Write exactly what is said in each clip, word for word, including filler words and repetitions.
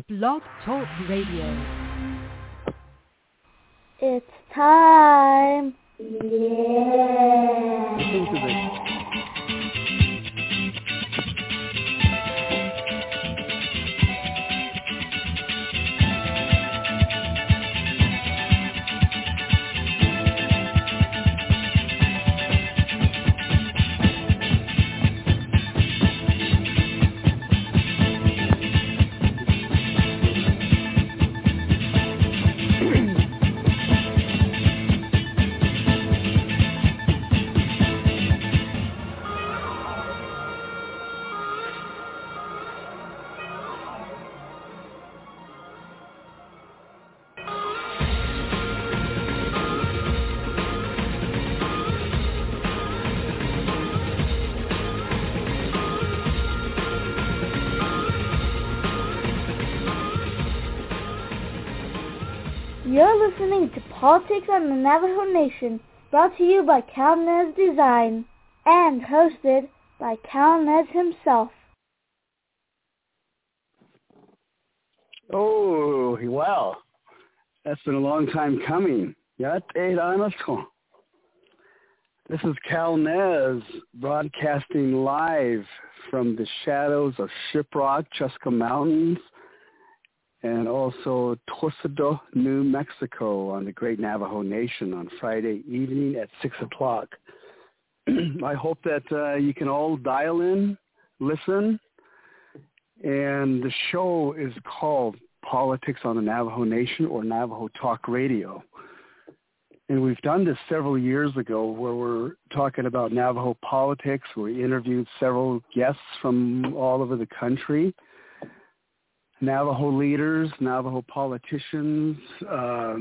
Blog Talk Radio. It's time. Yeah. Listen to this. You're listening to Politics on the Navajo Nation, brought to you by Cal Nez Design, and hosted by Cal Nez himself. Oh, well, that's been a long time coming. This is Cal Nez, broadcasting live from the shadows of Shiprock, Chusca Mountains, and also Torcedor, New Mexico, on the Great Navajo Nation on Friday evening at six o'clock. I hope that uh, you can all dial in, listen, and the show is called Politics on the Navajo Nation, or Navajo Talk Radio. And we've done this several years ago, where we're talking about Navajo politics. We interviewed several guests from all over the country, Navajo leaders, Navajo politicians, uh,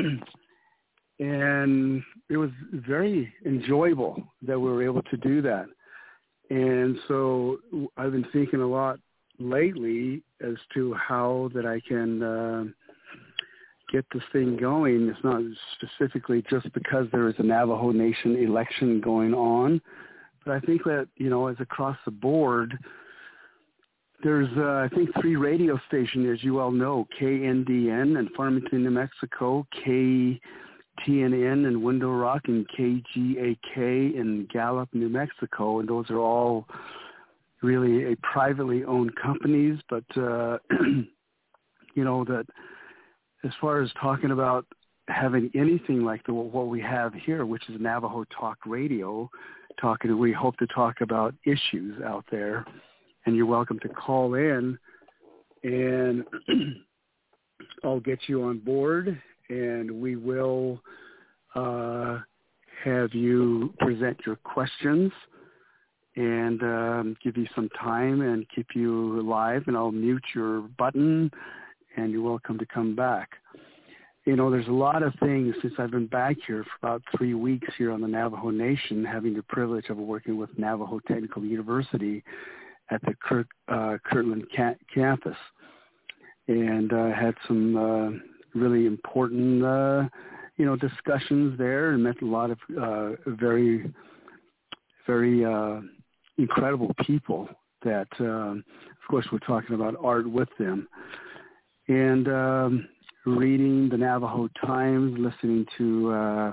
and it was very enjoyable that we were able to do that. And so I've been thinking a lot lately as to how that I can uh, get this thing going. It's not specifically just because there is a Navajo Nation election going on, but I think that, you know, as across the board, there's, uh, I think, three radio stations, as you all know, K N D N in Farmington, New Mexico, K T N N in Window Rock, and K G A K in Gallup, New Mexico. And those are all really a privately owned companies. But, uh, you know, that as far as talking about having anything like the, what we have here, which is Navajo Talk Radio, talking, we hope to talk about issues out there. And you're welcome to call in, and I'll get you on board, and we will uh, have you present your questions and um, give you some time and keep you live, and I'll mute your button, and you're welcome to come back. You know, there's a lot of things since I've been back here for about three weeks here on the Navajo Nation, having the privilege of working with Navajo Technical University at the Kirk, uh, Kirtland ca- campus, and uh, had some uh, really important, uh, you know, discussions there, and met a lot of uh, very, very uh, incredible people that, um, of course, we're talking about art with them, and um, reading the Navajo Times, listening to uh,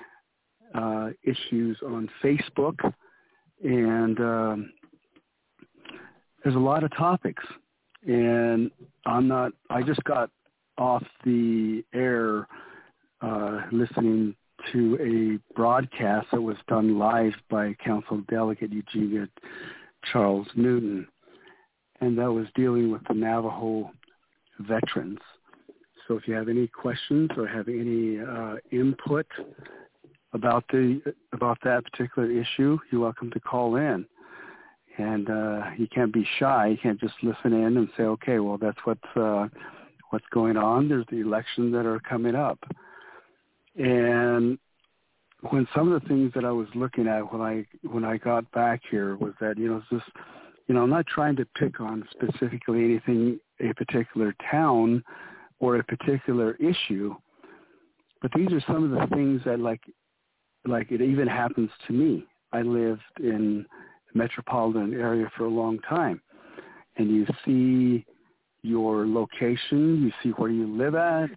uh, issues on Facebook, and um, there's a lot of topics, and I'm not, I just got off the air uh, listening to a broadcast that was done live by Council Delegate Eugenia Charles Newton, and that was dealing with the Navajo veterans. So if you have any questions or have any uh, input about the about that particular issue, you're welcome to call in. And uh, you can't be shy. You can't just listen in and say, okay, well, that's what's, uh, what's going on. There's the elections that are coming up. And when some of the things that I was looking at when I when I got back here was that, you know, it's just, you know, I'm not trying to pick on specifically anything, a particular town or a particular issue, but these are some of the things that, like, like it even happens to me. I lived in metropolitan area for a long time, and you see your location, you see where you live at,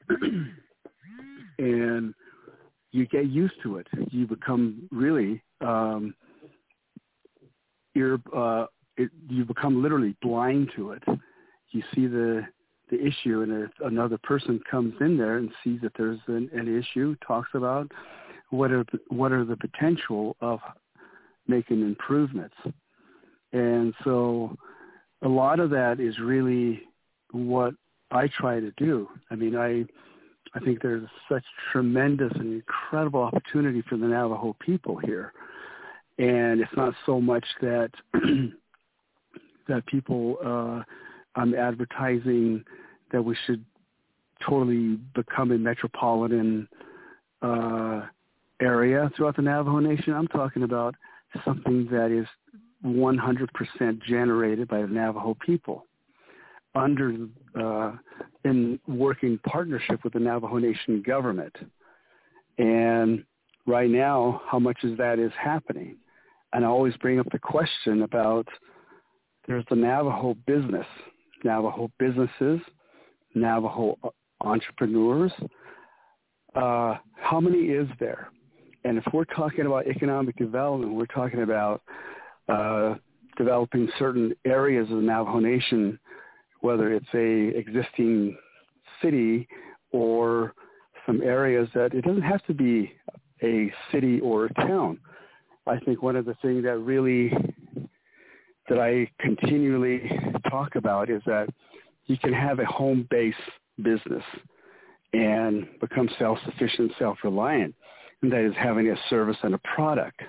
and you get used to it. You become really, um, you're, uh, it, you become literally blind to it. You see the the issue, and if another person comes in there and sees that there's an, an issue, talks about what are the, what are the potential of making improvements. And so a lot of that is really what I try to do. I mean, I I think there's such tremendous and incredible opportunity for the Navajo people here. And it's not so much that that people, uh, I'm advertising that we should totally become a metropolitan uh, area throughout the Navajo Nation. I'm talking about something that is one hundred percent generated by the Navajo people under uh, in working partnership with the Navajo Nation government. And right now, how much of that is happening? And I always bring up the question about there's the Navajo business, Navajo businesses, Navajo entrepreneurs. Uh, how many is there? And if we're talking about economic development, we're talking about uh, developing certain areas of the Navajo Nation, whether it's a existing city or some areas that it doesn't have to be a city or a town. I think one of the things that really that I continually talk about is that you can have a home-based business and become self-sufficient, self-reliant, and that is having a service and a product.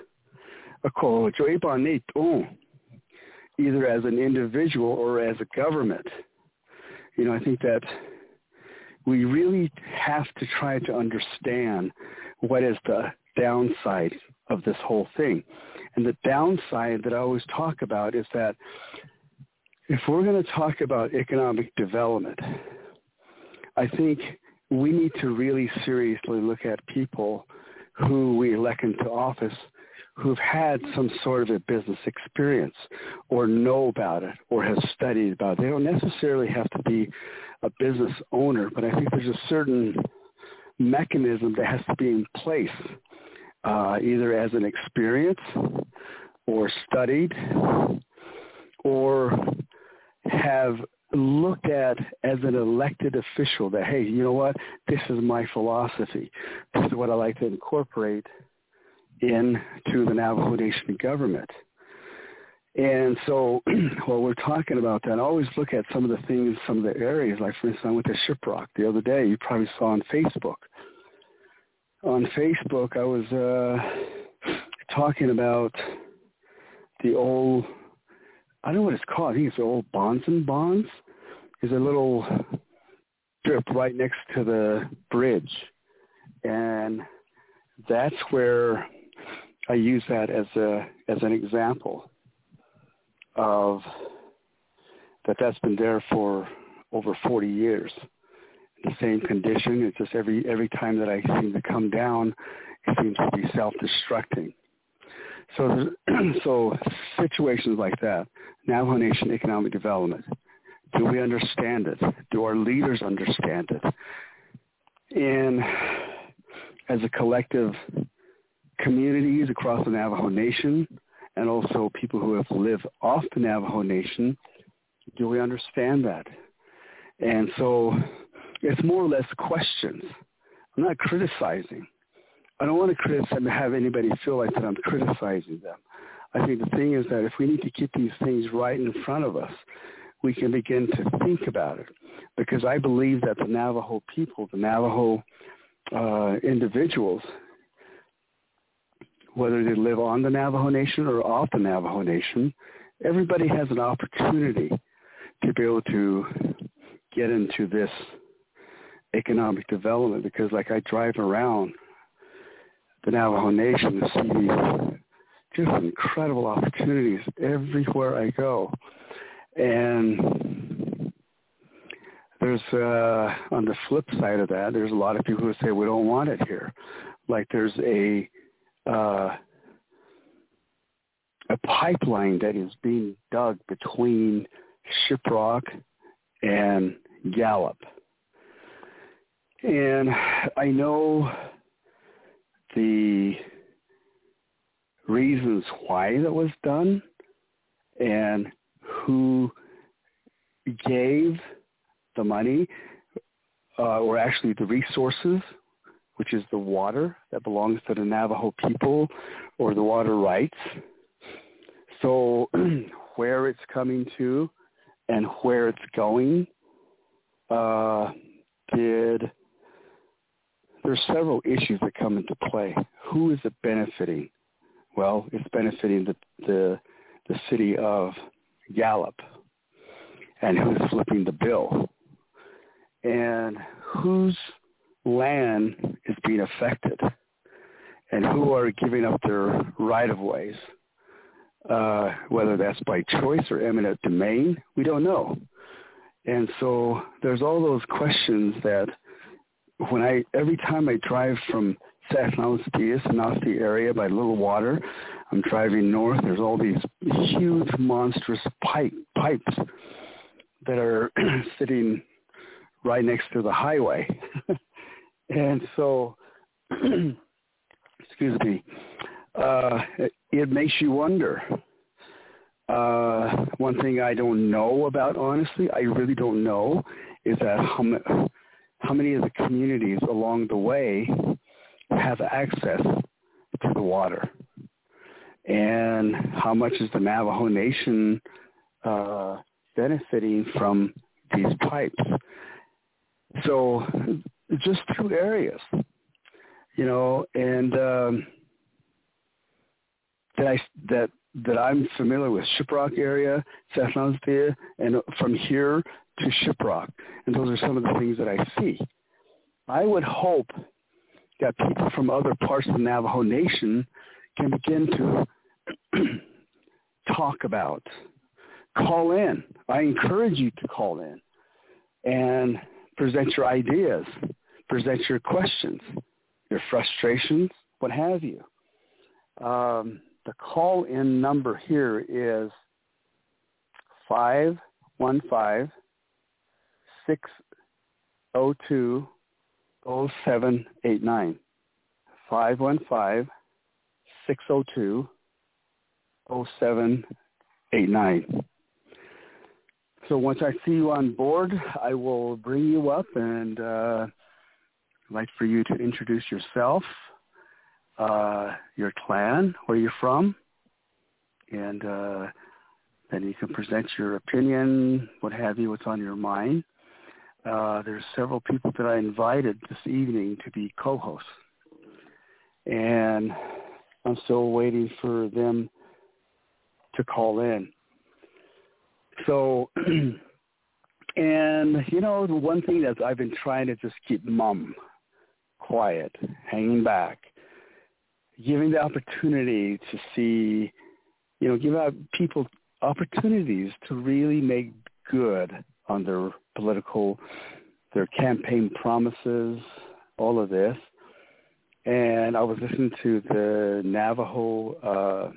Either as an individual or as a government. You know, I think that we really have to try to understand what is the downside of this whole thing. And the downside that I always talk about is that if we're going to talk about economic development, I think we need to really seriously look at people who we elect into office who've had some sort of a business experience or know about it or have studied about it. They don't necessarily have to be a business owner, but I think there's a certain mechanism that has to be in place, uh, either as an experience or studied or have looked at as an elected official that, hey, you know what, this is my philosophy. This is what I like to incorporate into the Navajo Nation government. And so while we're talking about that, I always look at some of the things, some of the areas, like for instance, I went to Shiprock the other day. You probably saw on Facebook. On Facebook, I was uh, talking about the old, I don't know what it's called. I think it's the old Bonds and Bonds. There's a little strip right next to the bridge. And that's where I use that as a as an example of that that's been there for over forty years. The same condition. It's just every every time that I seem to come down, it seems to be self-destructing. So, so situations like that, Navajo Nation economic development. Do we understand it? Do our leaders understand it? And as a collective communities across the Navajo Nation and also people who have lived off the Navajo Nation, do we understand that? And so it's more or less questions. I'm not criticizing. I don't want to criticize and have anybody feel like that I'm criticizing them. I think the thing is that if we need to keep these things right in front of us, we can begin to think about it. Because I believe that the Navajo people, the Navajo uh, individuals, whether they live on the Navajo Nation or off the Navajo Nation, everybody has an opportunity to be able to get into this economic development. Because like I drive around the Navajo Nation to see these just incredible opportunities everywhere I go. And there's, uh, on the flip side of that, there's a lot of people who say we don't want it here. Like there's a uh, a pipeline that is being dug between Shiprock and Gallup. And I know the reasons why that was done and who gave the money, uh, or actually the resources, which is the water that belongs to the Navajo people or the water rights. So where it's coming to and where it's going, uh, did there's several issues that come into play. Who is it benefiting? Well, it's benefiting the the, the city of Gallup. And who's flipping the bill? And whose land is being affected? And who are giving up their right-of-ways? Uh, whether that's by choice or eminent domain, we don't know. And so there's all those questions that when I, every time I drive from Sasnaustias, Sanasti area by Little Water, I'm driving north, there's all these huge, monstrous pipe, pipes that are sitting right next to the highway. And so, excuse me, uh, it, it makes you wonder. Uh, one thing I don't know about, honestly, I really don't know, is that how, ma- how many of the communities along the way have access to the water. And how much is the Navajo Nation uh, benefiting from these pipes? So just two areas, you know, and um, that I that that I'm familiar with, Shiprock area, Sasnaustias, and from here to Shiprock, and those are some of the things that I see. I would hope that people from other parts of the Navajo Nation can begin to talk about, call in. I encourage you to call in and present your ideas, present your questions, your frustrations, what have you. Um, the call-in number here is five one five, six oh two, oh seven eight nine. five one five, six oh two, oh seven eight nine. So once I see you on board, I will bring you up, and uh, I'd like for you to introduce yourself, uh, your clan, where you're from, and uh, then you can present your opinion, what have you, what's on your mind. Uh, there's several people that I invited this evening to be co-hosts, and I'm still waiting for them to call in. So, and, you know, the one thing that I've been trying to just keep mum, quiet, hanging back, giving the opportunity to see, you know, give out people opportunities to really make good on their political, their campaign promises, all of this. And I was listening to the Navajo uh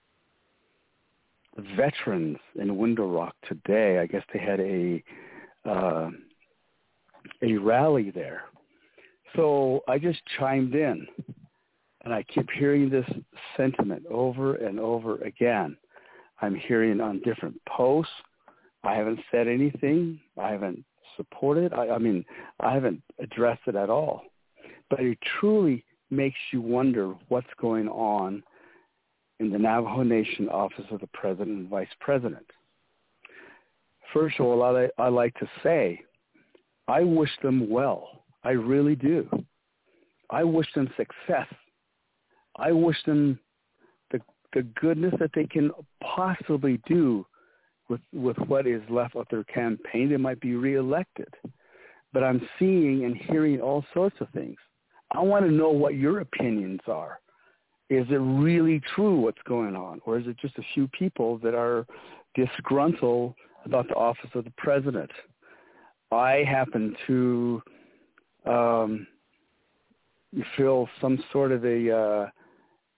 veterans in Window Rock today. I guess they had a uh, a rally there. So I just chimed in, and I keep hearing this sentiment over and over again. I'm hearing on different posts. I haven't said anything. I haven't supported. I, I mean, I haven't addressed it at all. But it truly makes you wonder what's going on in the Navajo Nation Office of the President and Vice President. First of all, I, I like to say, I wish them well. I really do. I wish them success. I wish them the, the goodness that they can possibly do with, with what is left of their campaign. They might be reelected. But I'm seeing and hearing all sorts of things. I want to know what your opinions are. Is it really true what's going on, or is it just a few people that are disgruntled about the office of the president? I happen to um, feel some sort of a uh,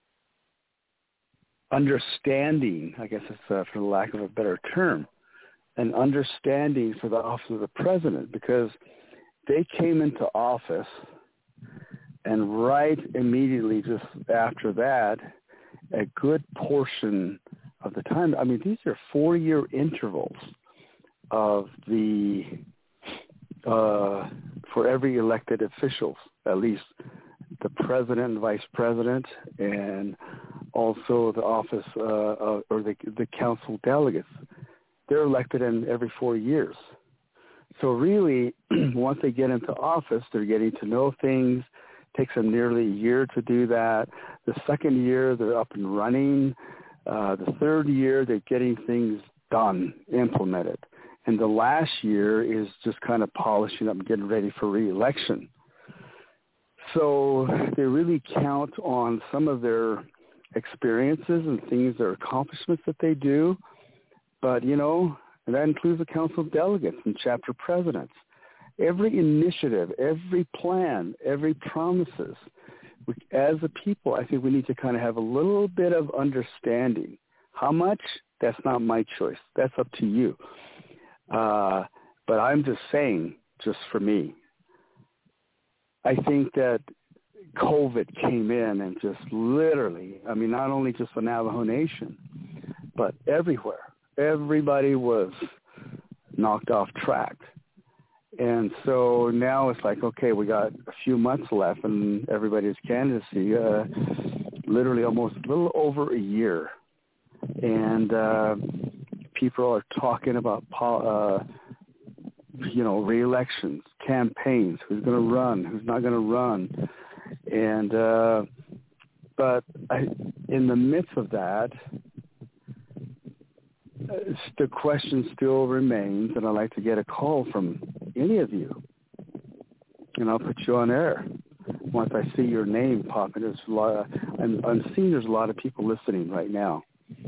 understanding, I guess it's uh, for the lack of a better term, an understanding for the office of the president, because they came into office and right immediately just after that, a good portion of the time, I mean, these are four-year intervals of the, uh, for every elected officials, at least the president and vice president, and also the office uh, uh, or the, the council delegates. They're elected in every four years. So really, once they get into office, they're getting to know things. It takes them nearly a year to do that. The second year, they're up and running. Uh, the third year, they're getting things done, implemented. And the last year is just kind of polishing up and getting ready for re-election. So they really count on some of their experiences and things, their accomplishments that they do. But, you know, and that includes the council of delegates and chapter presidents. Every initiative, every plan, every promises, we, as a people, I think we need to kind of have a little bit of understanding. How much? That's not my choice. That's up to you. Uh, but I'm just saying, just for me, I think that COVID came in and just literally, I mean, not only just the Navajo Nation, but everywhere. Everybody was knocked off track. And so now it's like, okay, we got a few months left in everybody's candidacy, uh, literally almost a little over a year. And uh, people are talking about, uh, you know, re-elections, campaigns, who's going to run, who's not going to run. And uh, but I, in the midst of that, the question still remains, and I'd like to get a call from any of you, and I'll put you on air once I see your name popping. There's a lot of, I'm, I'm seeing there's a lot of people listening right now.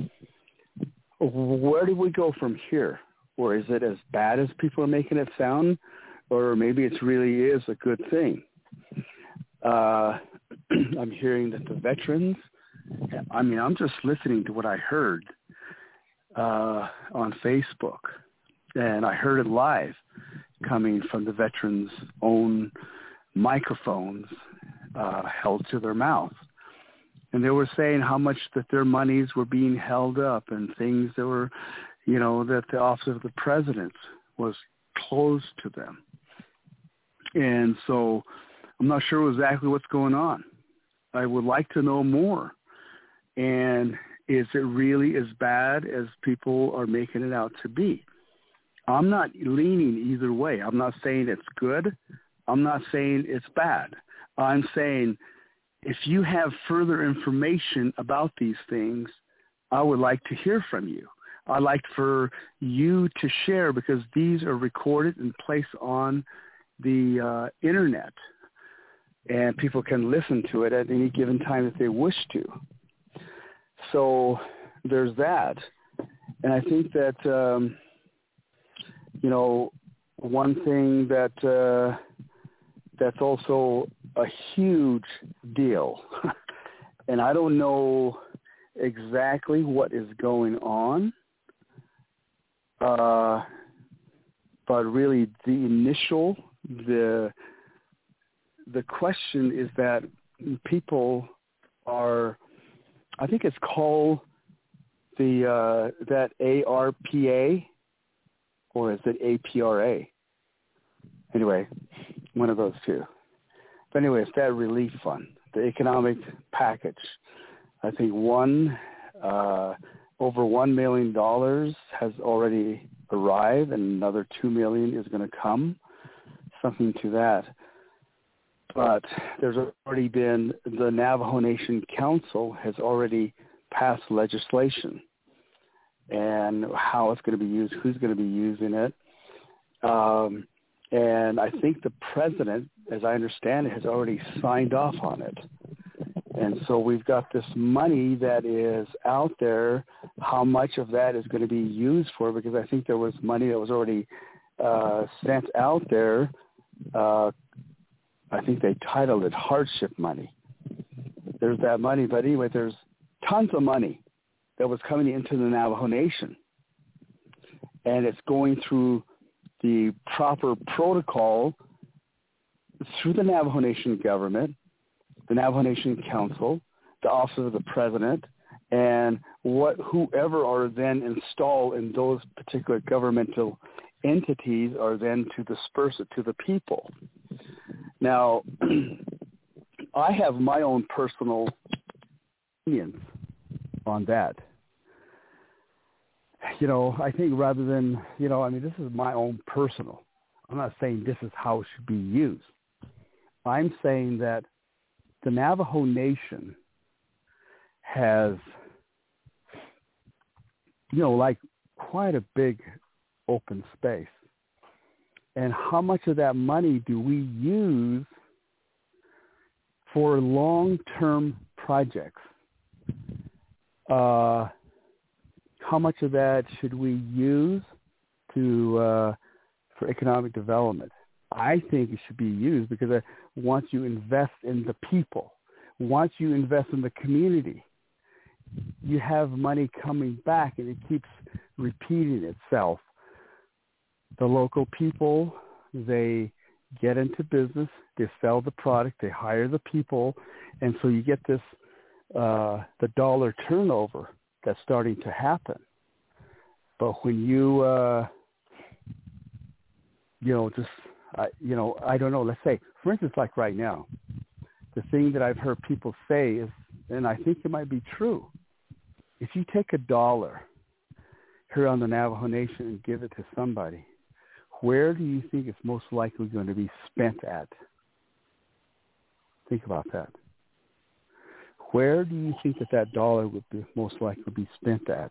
Where do we go from here? Or is it as bad as people are making it sound? Or maybe it really is a good thing. Uh, I'm hearing that the veterans, I mean, I'm just listening to what I heard uh, on Facebook. And I heard it live coming from the veterans' own microphones uh, held to their mouth. And they were saying how much that their monies were being held up and things that were, you know, that the office of the president was closed to them. And so I'm not sure exactly what's going on. I would like to know more. And is it really as bad as people are making it out to be? I'm not leaning either way. I'm not saying it's good. I'm not saying it's bad. I'm saying if you have further information about these things, I would like to hear from you. I'd like for you to share, because these are recorded and placed on the uh, internet, and people can listen to it at any given time that they wish to. So there's that. And I think that, um, you know, one thing that uh, that's also a huge deal, and I don't know exactly what is going on, uh, but really the initial, the the question is that people are, I think it's called the uh, that A R P A, or is it A P R A? Anyway, one of those two. But anyway, it's that relief fund, the economic package. I think one, uh, over one million dollars has already arrived, and another two million dollars is going to come, something to that. But there's already been, the Navajo Nation Council has already passed legislation, and how it's going to be used, who's going to be using it. Um, and I think the president, as I understand it, has already signed off on it. And so we've got this money that is out there. How much of that is going to be used for? Because I think there was money that was already uh, sent out there. Uh, I think they titled it hardship money. There's that money. But anyway, there's tons of money that was coming into the Navajo Nation. and it's going through the proper protocol through the Navajo Nation government, the Navajo Nation Council, the Office of the President, and what whoever are then installed in those particular governmental entities are then to disperse it to the people. Now, I have my own personal opinions on that. You know, I think rather than, you know, I mean, this is my own personal. I'm not saying this is how it should be used. I'm saying that the Navajo Nation has, you know, like quite a big open space. And how much of that money do we use for long-term projects? Uh, how much of that should we use to uh, for economic development? I think it should be used because uh, once you invest in the people, once you invest in the community, you have money coming back, and it keeps repeating itself. The local people, they get into business, they sell the product, they hire the people, and so you get this, uh, the dollar turnover that's starting to happen. But when you, uh, you know, just, uh, you know, I don't know, let's say, for instance, like right now, the thing that I've heard people say is, and I think it might be true, if you take a dollar here on the Navajo Nation and give it to somebody, where do you think it's most likely going to be spent at? Think about that. Where do you think that that dollar would be most likely be spent at?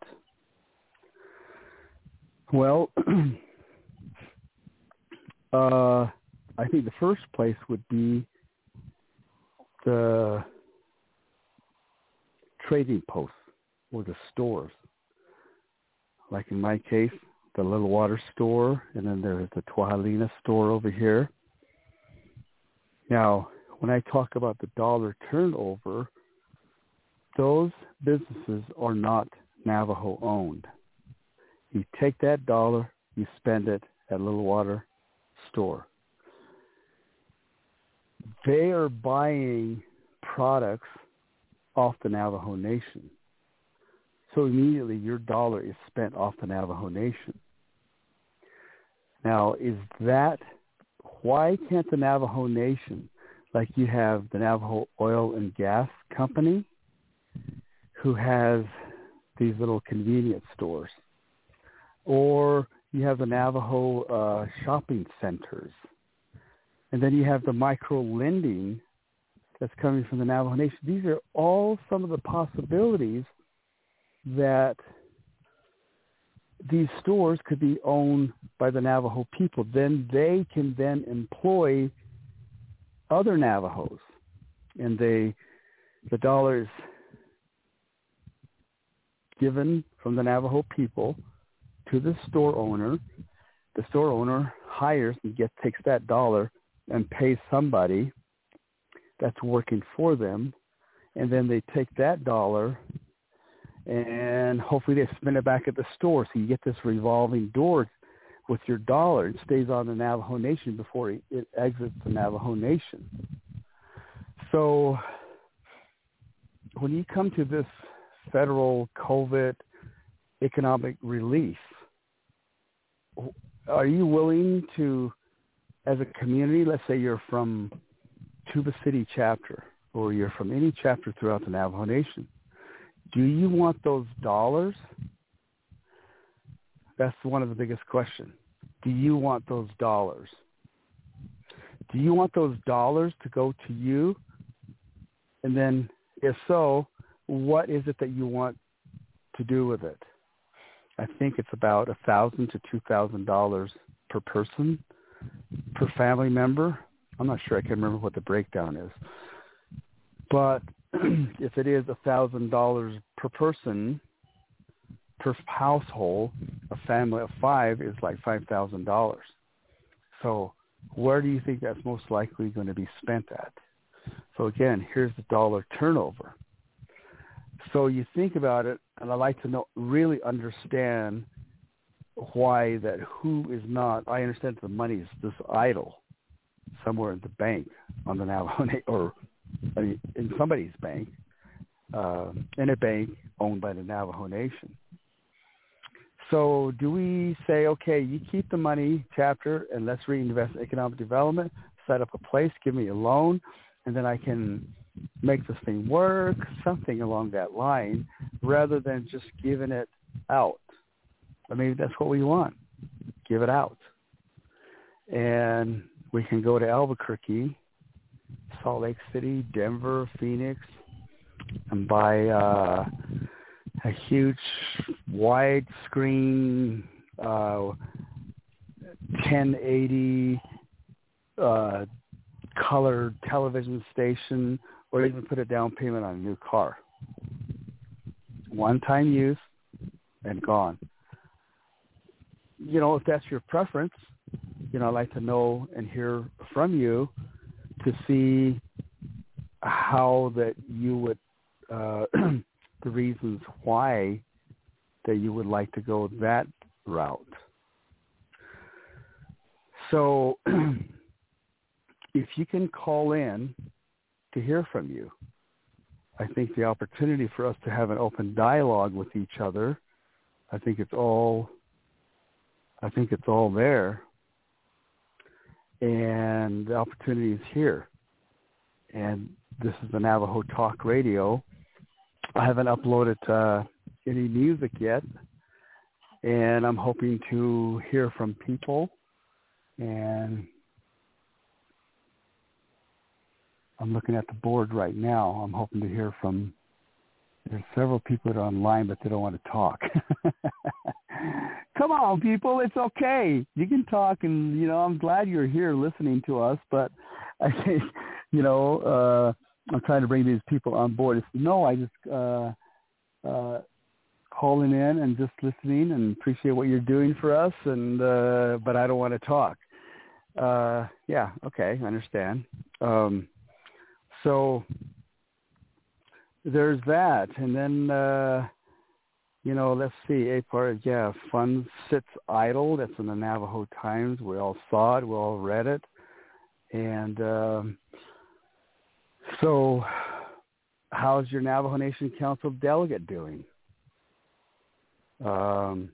Well, uh, I think the first place would be the trading posts or the stores. Like in my case, the Little Water store, and then there's the Tuahalina store over here. Now, when I talk about the dollar turnover, those businesses are not Navajo owned. You take that dollar, you spend it at Little Water store. They are buying products off the Navajo Nation. So immediately your dollar is spent off the Navajo Nation. Now, is that, why can't the Navajo Nation, like you have the Navajo Oil and Gas Company, who has these little convenience stores, or you have the Navajo uh, shopping centers, and then you have the micro lending that's coming from the Navajo Nation. These are all some of the possibilities that these stores could be owned by the Navajo people. Then they can then employ other Navajos, and they, the dollar is given from the Navajo people to the store owner. The store owner hires and gets, takes that dollar and pays somebody that's working for them, and then they take that dollar and hopefully they spend it back at the store. So you get this revolving door with your dollar. It stays on the Navajo Nation before it, it exits the Navajo Nation. So when you come to this federal COVID economic relief, are you willing to, as a community, let's say you're from Tuba City chapter, or you're from any chapter throughout the Navajo Nation, do you want those dollars? That's one of the biggest questions. Do you want those dollars? Do you want those dollars to go to you? And then, if so, what is it that you want to do with it? I think it's about one thousand dollars to two thousand dollars per person, per family member. I'm not sure. I can't remember what the breakdown is. But if it is one thousand dollars per person, per household, a family of five is like five thousand dollars. So where do you think that's most likely going to be spent at? So again, here's the dollar turnover. So you think about it, and I like to know, really understand why that who is not, I understand the money is just idle somewhere in the bank on the Navajo Nation, or I mean, in somebody's bank, uh, in a bank owned by the Navajo Nation. So do we say, okay, you keep the money, chapter, and let's reinvest in economic development, set up a place, give me a loan, and then I can make this thing work, something along that line, rather than just giving it out. I mean, that's what we want. Give it out. And we can go to Albuquerque, Salt Lake City, Denver, Phoenix, and buy uh, a huge widescreen uh, ten eighty uh, color television station, or even put a down payment on a new car. One-time use and gone. You know, if that's your preference, you know, I'd like to know and hear from you to see how that you would, uh, the reasons why that you would like to go that route. So if you can call in to hear from you, I think the opportunity for us to have an open dialogue with each other, I think it's all, I think it's all there. And the opportunity is here. And this is the Navajo Talk Radio. I haven't uploaded uh, any music yet, and I'm hoping to hear from people. And I'm looking at the board right now. I'm hoping to hear from, there's several people that are online, but they don't want to talk. Come on, people. It's okay. You can talk, and, you know, I'm glad you're here listening to us, but I think, you know, uh, I'm trying to bring these people on board. It's, no, I just uh, uh, calling in and just listening and appreciate what you're doing for us, and uh, but I don't want to talk. Uh, yeah, okay, I understand. Um, so there's that, and then, uh, you know, let's see, a part, yeah, fun sits idle. That's in the Navajo Times. We all saw it. We all read it. And um, so how's your Navajo Nation Council delegate doing? Um,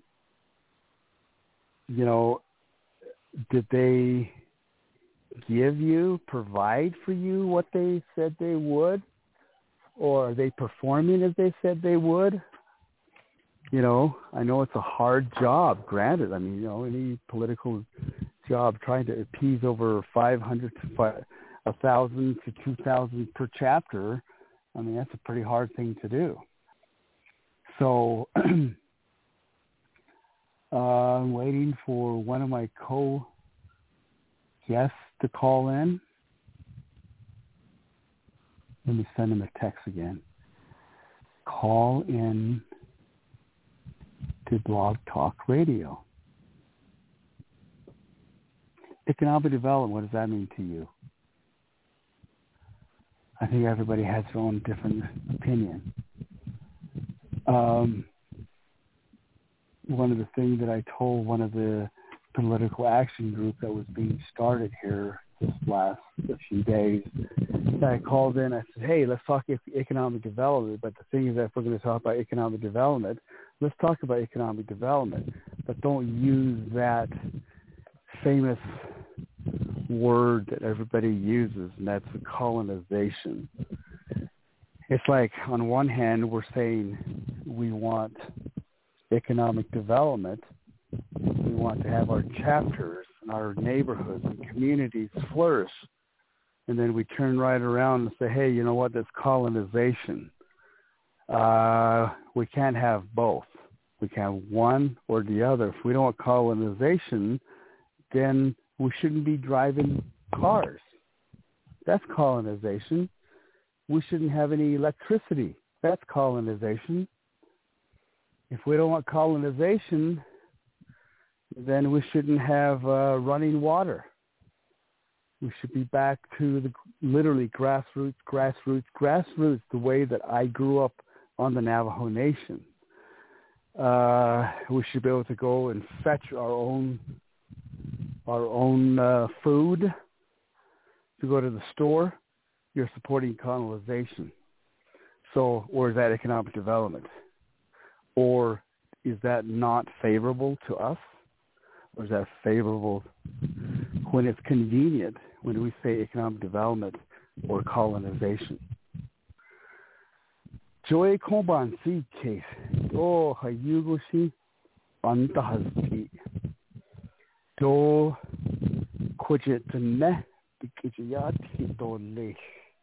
you know, did they give you, provide for you what they said they would? Or are they performing as they said they would? You know, I know it's a hard job, granted. I mean, you know, any political job trying to appease over five hundred to one thousand to two thousand per chapter, I mean, that's a pretty hard thing to do. So uh, I'm waiting for one of my co-guests to call in. Let me send him a text again. Call in to Blog Talk Radio. Economic development, what does that mean to you? I think everybody has their own different opinion. Um, one of the things that I told one of the political action group that was being started here this last a few days, I called in, I said, hey, let's talk economic development, but the thing is that if we're going to talk about economic development, let's talk about economic development, but don't use that famous word that everybody uses, and that's colonization. It's like, on one hand, we're saying we want economic development. We want to have our chapters and our neighborhoods and communities flourish. And then we turn right around and say, hey, you know what, that's colonization. Uh, we can't have both. We can have one or the other. If we don't want colonization, then we shouldn't be driving cars. That's colonization. We shouldn't have any electricity. That's colonization. If we don't want colonization, then we shouldn't have uh, running water. We should be back to the literally grassroots, grassroots, grassroots, the way that I grew up on the Navajo Nation. Uh, we should be able to go and fetch our own our own uh, food. If you go to the store, you're supporting colonization. So, or is that economic development? Or is that not favorable to us? Or is that favorable when it's convenient, when we say economic development or colonization? Joy Koban si case. Oh, Hayugoshi, Antahazki. Do Kujit ne, Bikijati do le.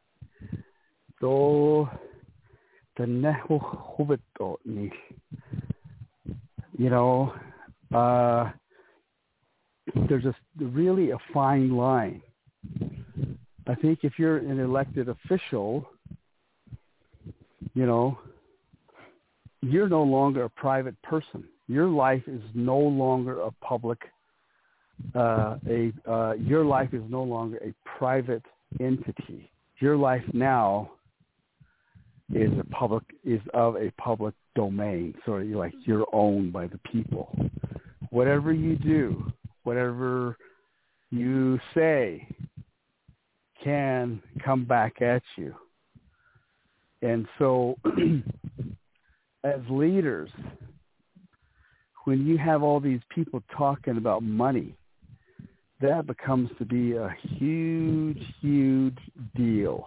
Do the neho hubito ni. You know, uh, there's a really a fine line. I think if you're an elected official, you know, you're no longer a private person. Your life is no longer a public, uh, a uh, your life is no longer a private entity. Your life now is a public is of a public domain. So you're like you're owned by the people. Whatever you do, whatever you say, can come back at you. And so, as leaders, when you have all these people talking about money, that becomes to be a huge, huge deal.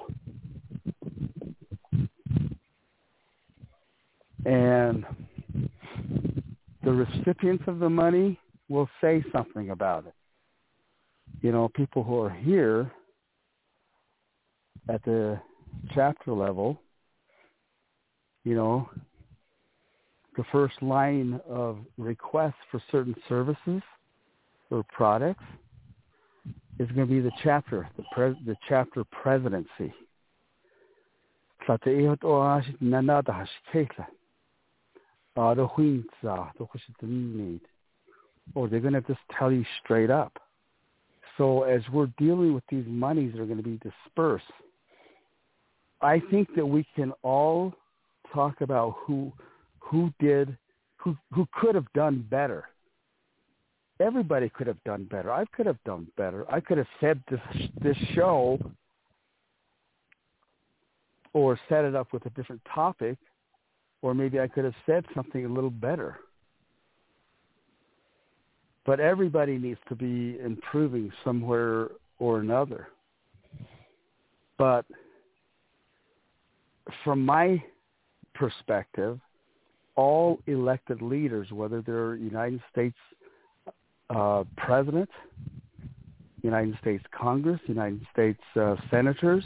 And the recipients of the money will say something about it. You know, people who are here at the chapter level, you know, the first line of requests for certain services or products is going to be the chapter, the, pres- the chapter presidency. Or they're going to just tell you straight up. So as we're dealing with these monies that are going to be dispersed, I think that we can all talk about who who did who who could have done better. Everybody could have done better. I could have done better. I could have said this this show or set it up with a different topic, or maybe I could have said something a little better. But everybody needs to be improving somewhere or another. But from my perspective, all elected leaders, whether they're United States uh, President, United States Congress, United States uh, Senators,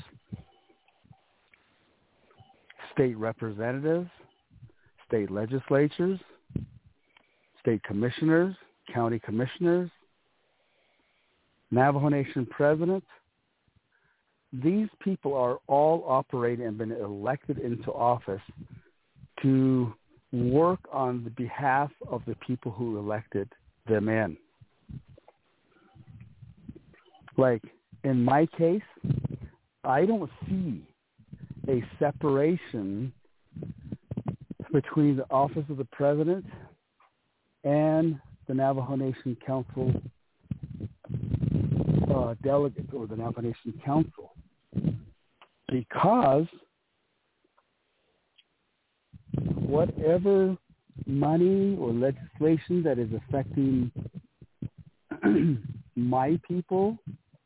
state representatives, state legislatures, state commissioners, county commissioners, Navajo Nation presidents, these people are all operating and been elected into office to work on the behalf of the people who elected them in. Like in my case, I don't see a separation between the office of the president and the Navajo Nation Council uh, delegates or the Navajo Nation Council, because whatever money or legislation that is affecting my people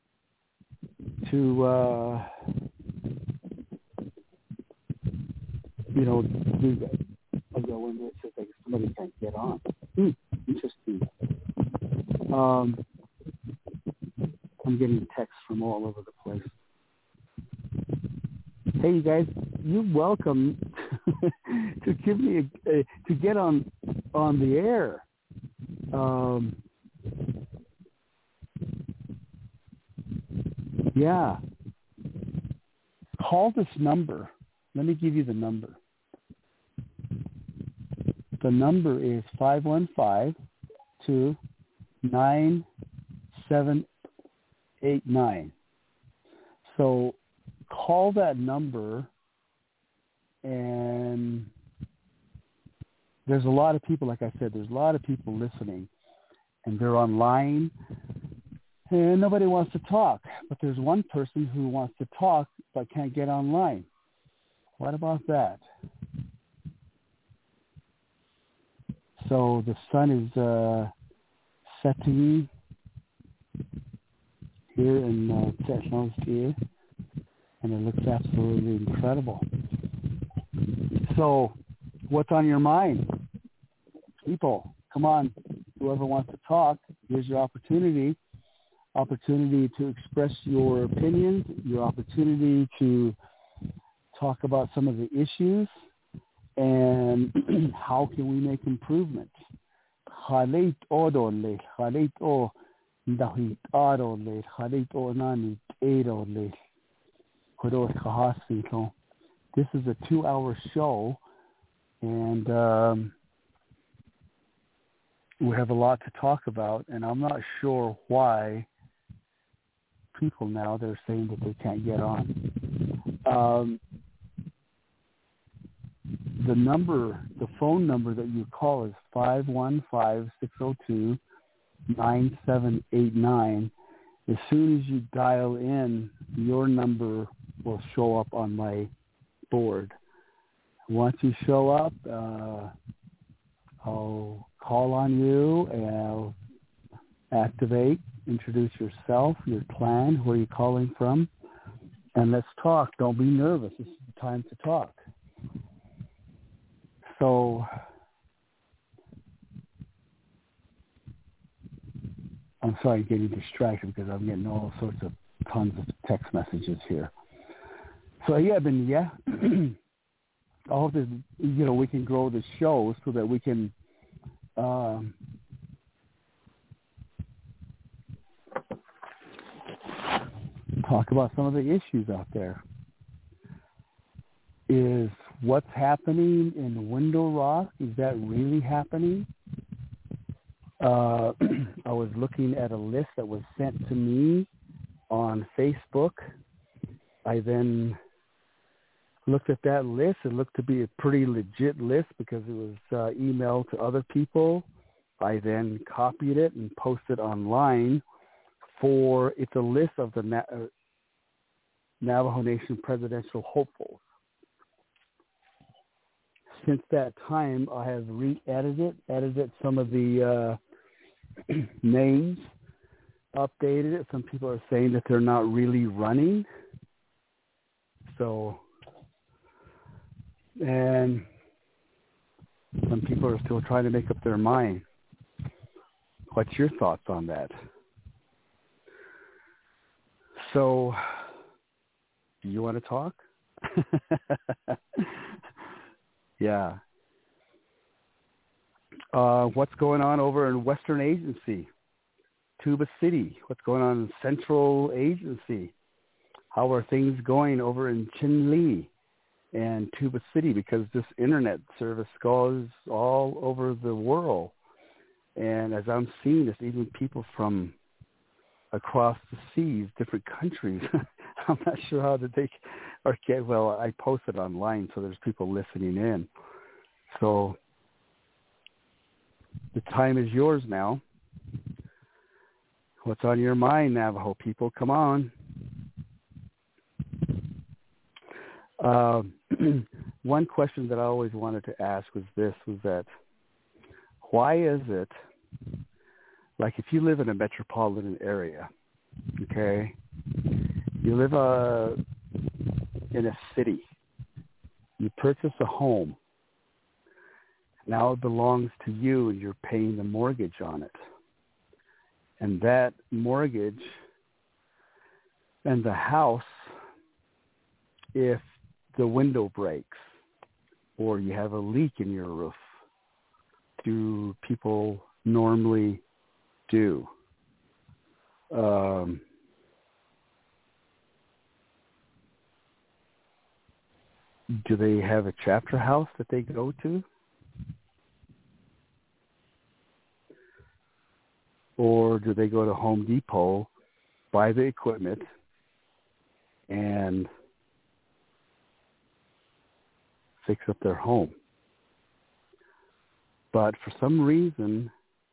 to, uh, you know, do that. I'll go into it so like somebody can't get on. Hmm, interesting. Um, I'm getting texts from all over the place. Hey, you guys, you're welcome to give me a, a, to get on on the air. Um, yeah, call this number. Let me give you the number. The number is five one five, two nine seven eight nine. So call that number, and there's a lot of people, like I said, there's a lot of people listening, and they're online, and nobody wants to talk. But there's one person who wants to talk but can't get online. What about that? So the sun is uh, setting here in uh, Technology, and it looks absolutely incredible. So what's on your mind? People, come on. Whoever wants to talk, here's your opportunity. Opportunity to express your opinions, your opportunity to talk about some of the issues, and how can we make improvements. Khaleit odole, khaleit o dahit adole, khaleit o nani edole. This is a two-hour show, and um, we have a lot to talk about, and I'm not sure why people now, they're saying that they can't get on. Um, the number, the phone number that you call is five one five, six zero two, nine seven eight nine. As soon as you dial in, your number will show up on my board. Once you show up, uh, I'll call on you and I'll activate, introduce yourself, your clan, where you're calling from, and let's talk. Don't be nervous. This is the time to talk. So I'm sorry, I'm getting distracted because I'm getting all sorts of tons of text messages here. So yeah, Ben, yeah, I hope that, you know, we can grow the show so that we can um, talk about some of the issues out there. Is what's happening in Window Rock, is that really happening? Uh, I was looking at a list that was sent to me on Facebook. I then looked at that list. It looked to be a pretty legit list because it was uh, emailed to other people. I then copied it and posted online for, it's a list of the Na- uh, Navajo Nation presidential hopefuls. Since that time, I have re-edited, edited some of the uh, names, updated it. Some people are saying that they're not really running. So, and some people are still trying to make up their mind. What's your thoughts on that? So, do you want to talk? Yeah. Uh, what's going on over in Western Agency, Tuba City? What's going on in Central Agency? How are things going over in Chinle and Tuba City? Because this internet service goes all over the world. And as I'm seeing this, even people from across the seas, different countries, I'm not sure how to take, okay, well, I posted online, so there's people listening in. So the time is yours now. What's on your mind, Navajo people? Come on. Uh, one question that I always wanted to ask was this, was that why is it, like if you live in a metropolitan area, okay, you live uh, in a city, you purchase a home, now it belongs to you and you're paying the mortgage on it. And that mortgage and the house, if the window breaks or you have a leak in your roof, do people normally do? Um, do they have a chapter house that they go to? Or do they go to Home Depot, buy the equipment, and fix up their home? But for some reason,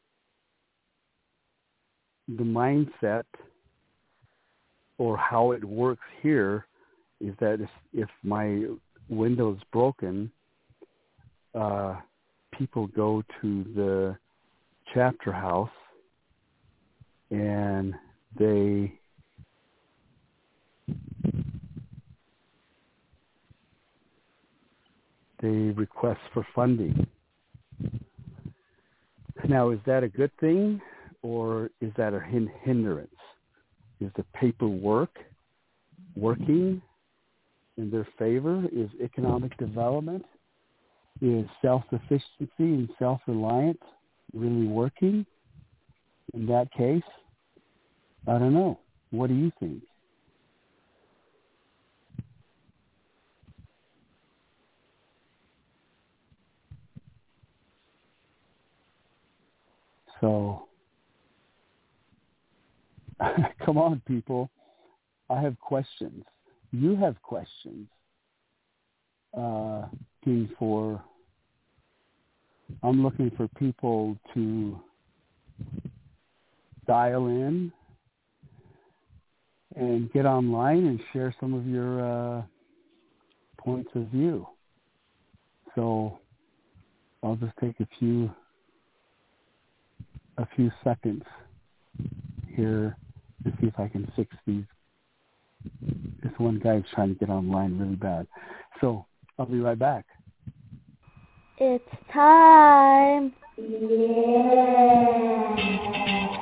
the mindset or how it works here is that if, if my window's broken, uh, people go to the chapter house and they they request for funding. Now, is that a good thing or is that a hin- hindrance? Is the paperwork working in their favor? Is economic development, is self-sufficiency and self-reliance really working in that case? I don't know. What do you think? So, come on, people. I have questions. You have questions. Uh, looking for, I'm looking for people to dial in and get online and share some of your uh, points of view. So I'll just take a few a few seconds here to see if I can fix these. This one guy's trying to get online really bad. So I'll be right back. It's time. Yeah.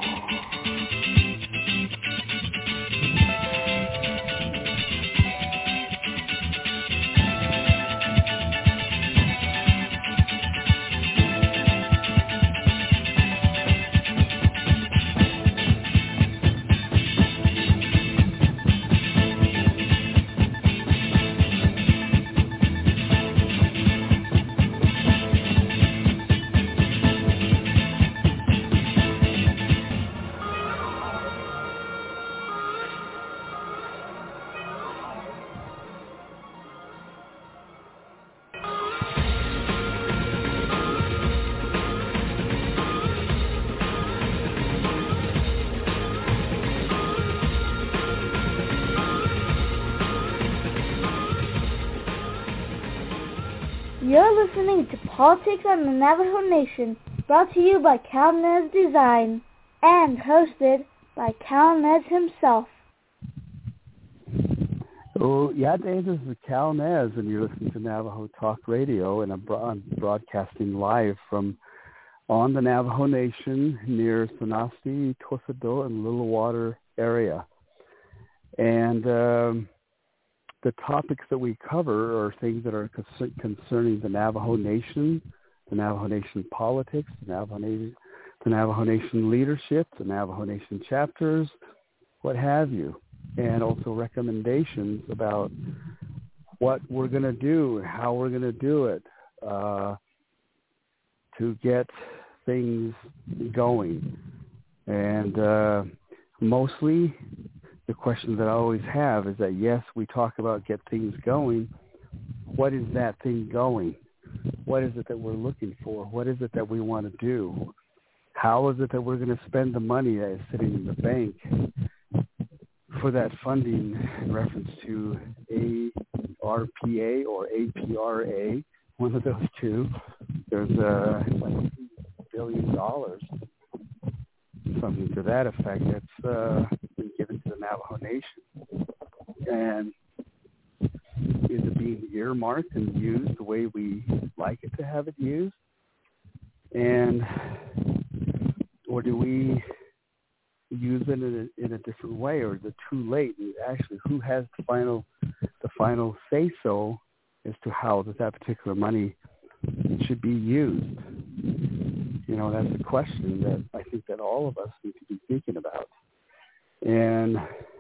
You're listening to Politics on the Navajo Nation, brought to you by Cal Nez Design, and hosted by Cal Nez himself. Oh, yeah, Dave, this is Cal Nez, and you're listening to Navajo Talk Radio, and I'm, bro- I'm broadcasting live from on the Navajo Nation near Sanasti, Tosado, and Little Water area. And um, the topics that we cover are things that are con- concerning the Navajo Nation, the Navajo Nation politics, the Navajo Nation, the Navajo Nation leadership, the Navajo Nation chapters, what have you, and also recommendations about what we're going to do, how we're going to do it, uh, to get things going. And uh, mostly the question that I always have is that, yes, we talk about get things going. What is that thing going? What is it that we're looking for? What is it that we want to do? How is it that we're going to spend the money that is sitting in the bank for that funding in reference to A R P A or A P R A, one of those two? There's uh, like two billion dollars, something to that effect, that's uh, been given to the Navajo Nation. And is it being earmarked and used the way we like it to have it used? And or do we use it in a, in a different way, or is it too late? And actually, who has the final the final say so as to how that, that particular money should be used? You know, that's a question that I think that all of us need to be thinking about. And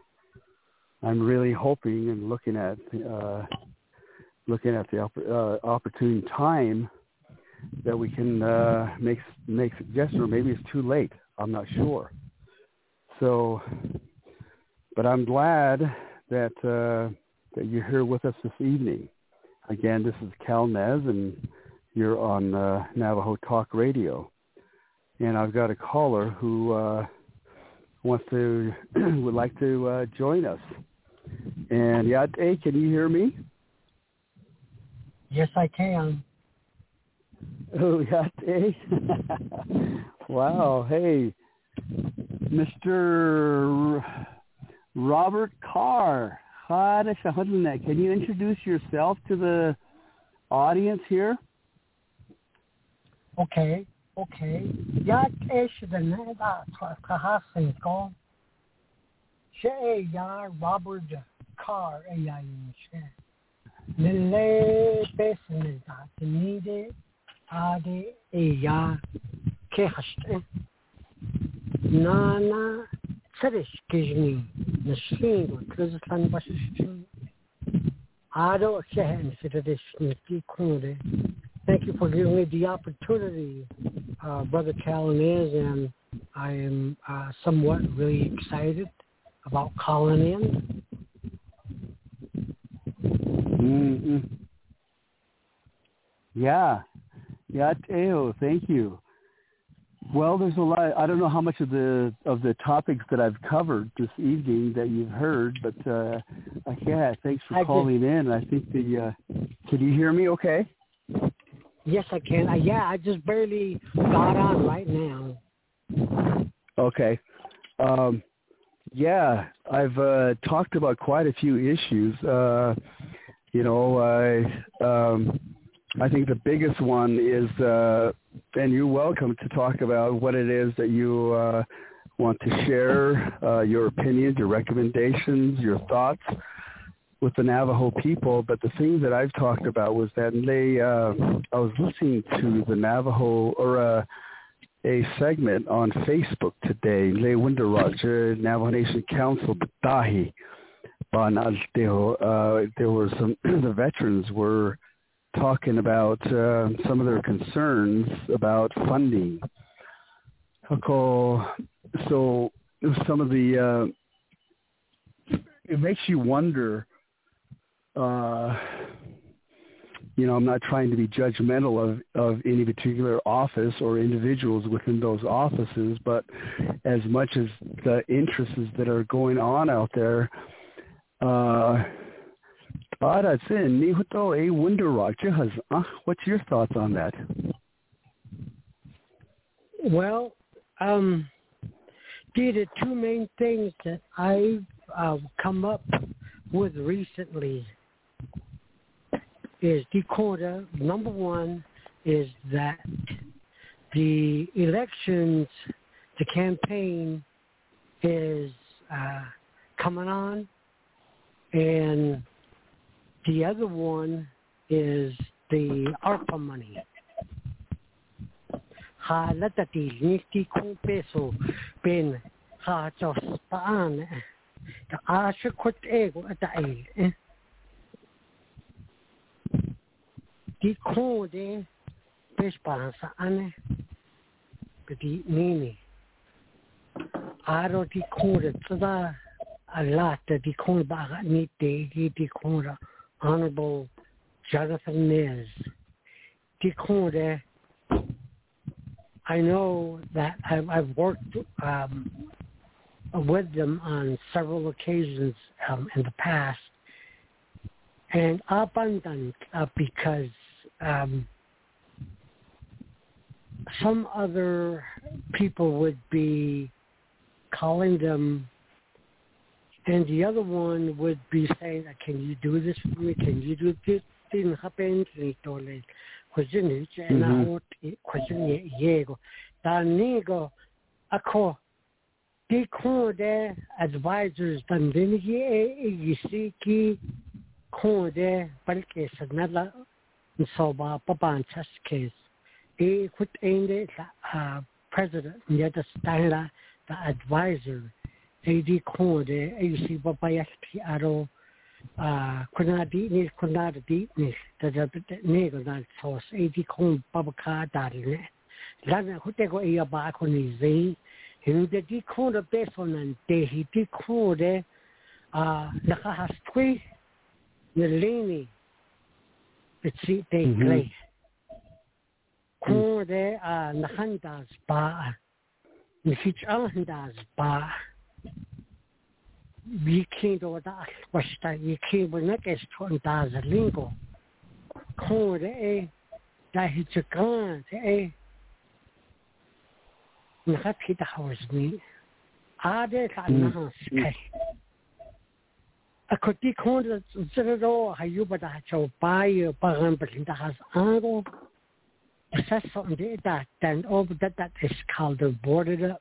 I'm really hoping and looking at uh, looking at the uh, opportune time that we can uh, make make suggestions, or maybe it's too late. I'm not sure. So, but I'm glad that uh, that you're here with us this evening. Again, this is Cal Nez, and you're on uh, Navajo Talk Radio. And I've got a caller who uh, wants to, would like to uh, join us. And Yate, can you hear me? Yes, I can. Oh, Yate. Wow. Hey, Mister Robert Carr. Can you introduce yourself to the audience here? Okay, okay. Yak ish the nada kahasin ko. She ya Robert Carr ya she. Nile pesne da nide ade ya kehashte. Nana Serish Kijni, Nashin, Krizan Bashishin. Ado Shehen, Sitadish, Niki Kunde. Thank you for giving me the opportunity, uh, Brother Calanez, and I am uh, somewhat really excited about calling in. Mm-hmm. Yeah. Yeah, Teo, thank you. Well, there's a lot. I don't know how much of the of the topics that I've covered this evening that you've heard, but uh, yeah, thanks for I calling just, in. I think the. Uh, can you hear me? Okay. Yes, I can. Uh, yeah, I just barely got on right now. Okay. Um, yeah, I've uh, talked about quite a few issues. Uh, you know, I. Um, I think the biggest one is, uh, and you're welcome to talk about what it is that you uh, want to share, uh, your opinions, your recommendations, your thoughts with the Navajo people. But the thing that I've talked about was that they, uh, I was listening to the Navajo, or uh, a segment on Facebook today, Le Windaraj, Navajo Nation Council, Patahi, Banalteho. Uh, there were some, the veterans were talking about uh, some of their concerns about funding. So some of the, uh, it makes you wonder, uh, you know, I'm not trying to be judgmental of, of any particular office or individuals within those offices, but as much as the interests that are going on out there, uh, what's your thoughts on that? Well, um, the two main things that I've uh, come up with recently is Dakota. Number one is that the elections, the campaign is uh, coming on, and the other one is the ARPA money. Ha latati nifty kung peso ben ha jos paan the asha kut ego at the eh. Di kung de pes paan sa ane pedi mini. Aro di kung de tada a lot di kung baga ni de di kung da Honorable Jonathan Nez. Dikonde, I know that I've, I've worked um, with them on several occasions um, in the past, and abundant uh, because um, some other people would be calling them, and the other one would be saying, can you do this for me? Can you do this? Didn't happen to me. Question and I question yego. Danigo ako di konde advisors dan dinigi e yisiki konde balke sanala soba papan test case. E kut ende the president yada stahira the advisor. Adi konde ayusi babayati aro kunadi ni kunadi ni tada nego na sos adi kon babaka darine lana hutego iya ba koni zai hinda di konde besonan de hiti konde ah nakahastwi nilini bitsi de clay Kore a nahandas ba. Nifich alhandas ba. We can't do that. What's that? You can't be not as twenty thousand lingo. Kore eh. That hits a gun eh. Nakapita house me. Ade ka nahas kay. Ako di kore zero hayuba da cho buy parang belinda has ango. That's something that then over that that is called the boarded up.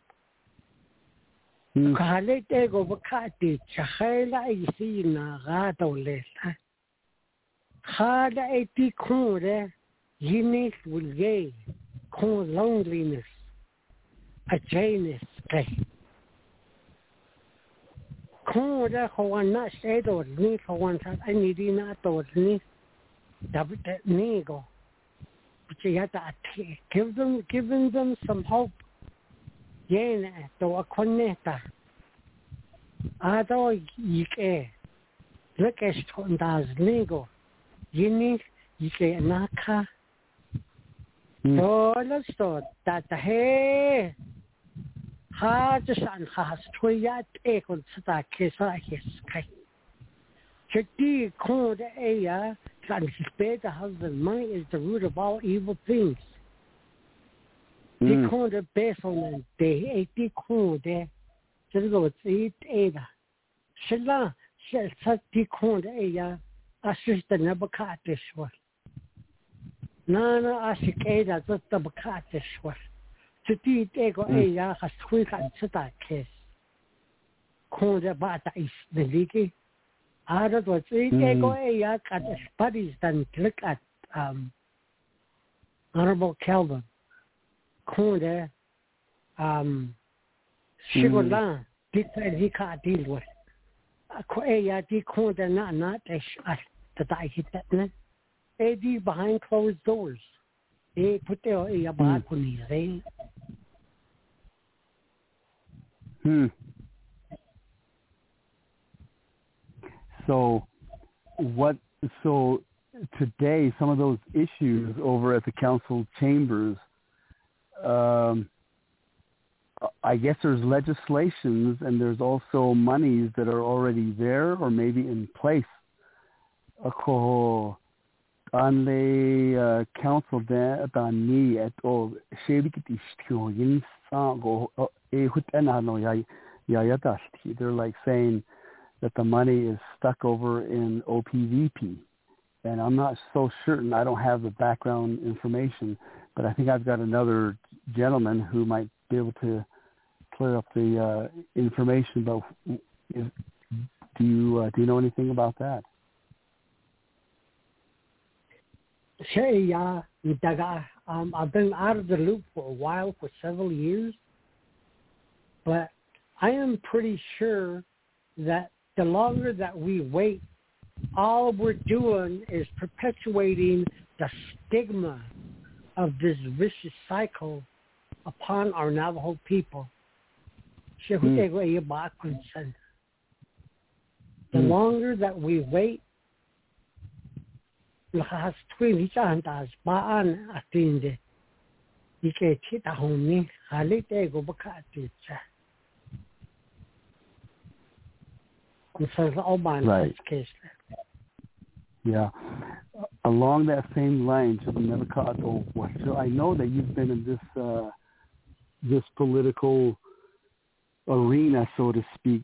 Kahale tego bakati chahela isi na gato lesa. Hada eti kore yinis will gay con loneliness a janus kay. Kore kawan na sedo ni kawan sa ani di na to ni dapat nego. But you have to give them, giving them some hope. Yen to a connector. Ado yike. Look as tondas nego. Yini yike naka. So let's start that hey. Ha just an has twiyat ekon sata kesa his kai. Chati code aya. And his better husband, money is the root of all evil things. They call the best on the day, they call the so it's eight eight. Shilla, shall such the call the assist the Nabakat this one. Nana Ashikada, just the Bakat this one. To the ego aya has quick and set that case. Call the Bata is the leaky. I don't know. They go at studies and look at um, Honorable Calvin. Corner, um, Shigolan, did he can't deal with. A did corner not not that I hit that net. A D behind closed doors. They put their a balcony. They. Hmm. So, what? So today, some of those issues over at the council chambers. Um, I guess there's legislations and there's also monies that are already there or maybe in place. Ako anle council da ni at all shebikiti stio yin sa go e hutana no ya ya yadasti. They're like saying that the money is stuck over in O P V P. And I'm not so certain, I don't have the background information, but I think I've got another gentleman who might be able to clear up the uh, information. But is, do you uh, do you know anything about that? Sure, um, I've been out of the loop for a while, for several years, but I am pretty sure that the longer that we wait, all we're doing is perpetuating the stigma of this vicious cycle upon our Navajo people. Mm. The mm. longer that we wait, right. Yeah. Along that same line, so I know that you've been in this uh, this political arena, so to speak.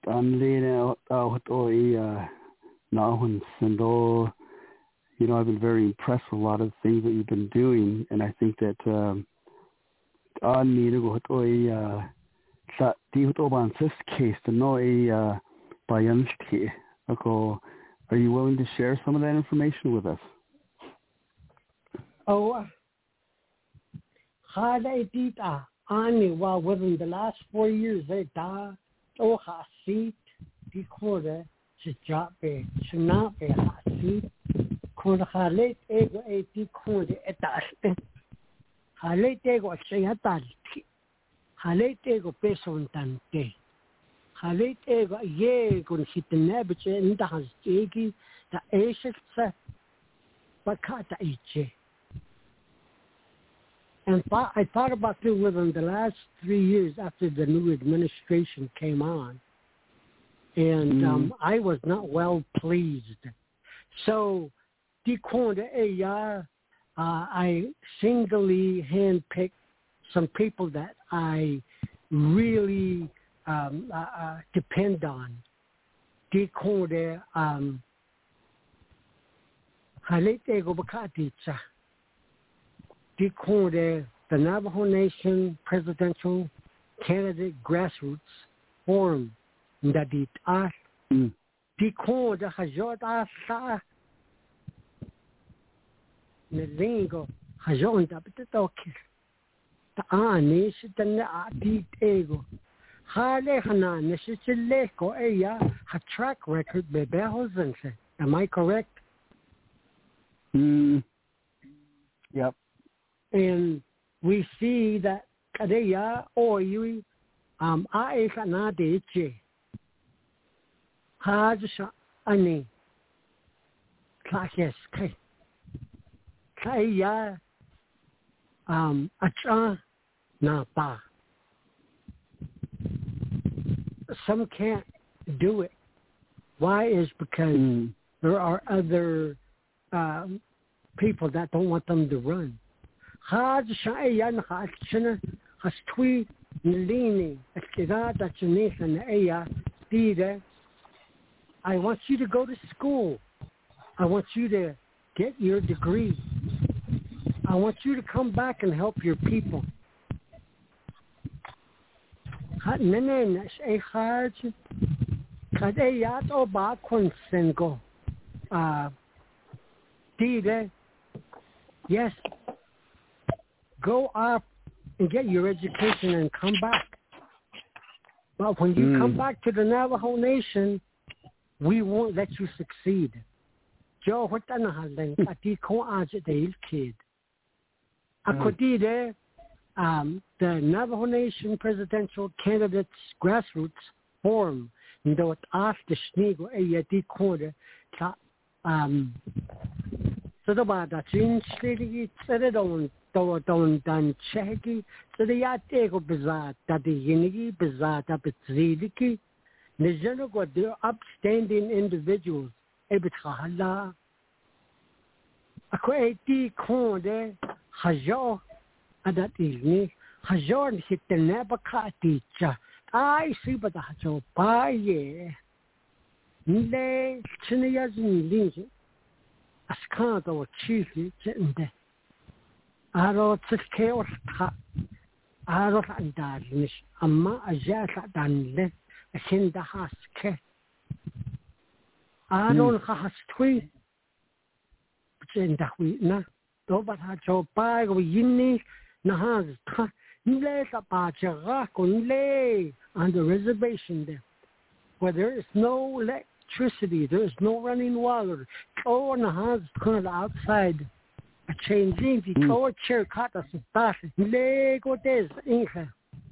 You know, I've been very impressed with a lot of the things that you've been doing, and I think that um, case to know a are you willing to share some of that information with us? Oh, how they did that. Only well within the last four years, they died. Oh, I see the quarter to drop it, to not be a seat. Quarter late ego eighty quarter at that. How late ego say at that. How late ego based on Dante. Halit ego ye gun hit the nebiche in the has jigi the Asian set but cut the ichi. And thought, I thought about this within the last three years after the new administration came on. And mm. um, I was not well pleased. So, uh, I singly handpicked some people that I really um, uh, uh, depend on. Um, the Navajo Nation Presidential Candidate Grassroots Forum that it asked the corner hajot asa nelingo hajon da bitokis ta ani sitana ati ego hale hana nesile ko eya ha track record bebe hozense. Am I correct? Mm. Yep. And we see that kadeya or you um I kana deche hajsha ani classes kai kaya um acha na pa. Some can't do it. Why is because mm. there are other um, people that don't want them to run. I want you to go to school. I want you to get your degree. I want you to come back and help your people. Uh, yes, go up and get your education and come back. But when you mm. come back to the Navajo Nation, we won't let you succeed. Joe, what the kid? Um, the Navajo Nation Presidential Candidates Grassroots Forum, that after Schneego a quarter, um, so the bad in Schneegi said it on Don Dan Chehki, so the Yatego Bizat, that the Yinigi Bizat up at Zidiki, the general got their upstanding individuals, Ebithala, a quaiti corner, Hajo. And that evening, Hajon hit the Nabaka teacher. I see but the Hajo by ye. Nile, Chinayas in Lindsay. As can't or chiefly, Jende. I wrote six chaos cut. I wrote and darnish. A ma a jas at Danle, a hinder has cat. I don't have tweet. Jenda wheatna. Though but Hajo by we yinny. Nahaz, Nile Nile on the reservation there, where there is no electricity, there is no running water. Oh, Nahaz, kind of outside, a changing the tower chair cut us a staff. Nile go des inha.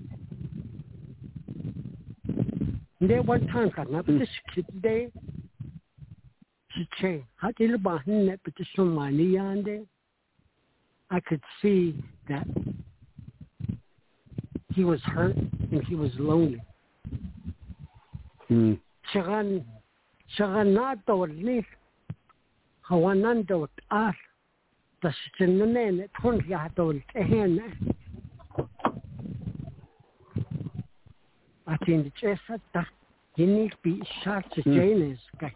There one time, got not this kid day. She changed. How did you buy net petition money on there? I could see that he was hurt and he was lonely. Shagan, Shaganato at least, Hawanando at us, the Shinane at Honyato at Hen. I think the chest at that, you need to be shot to Janus guy.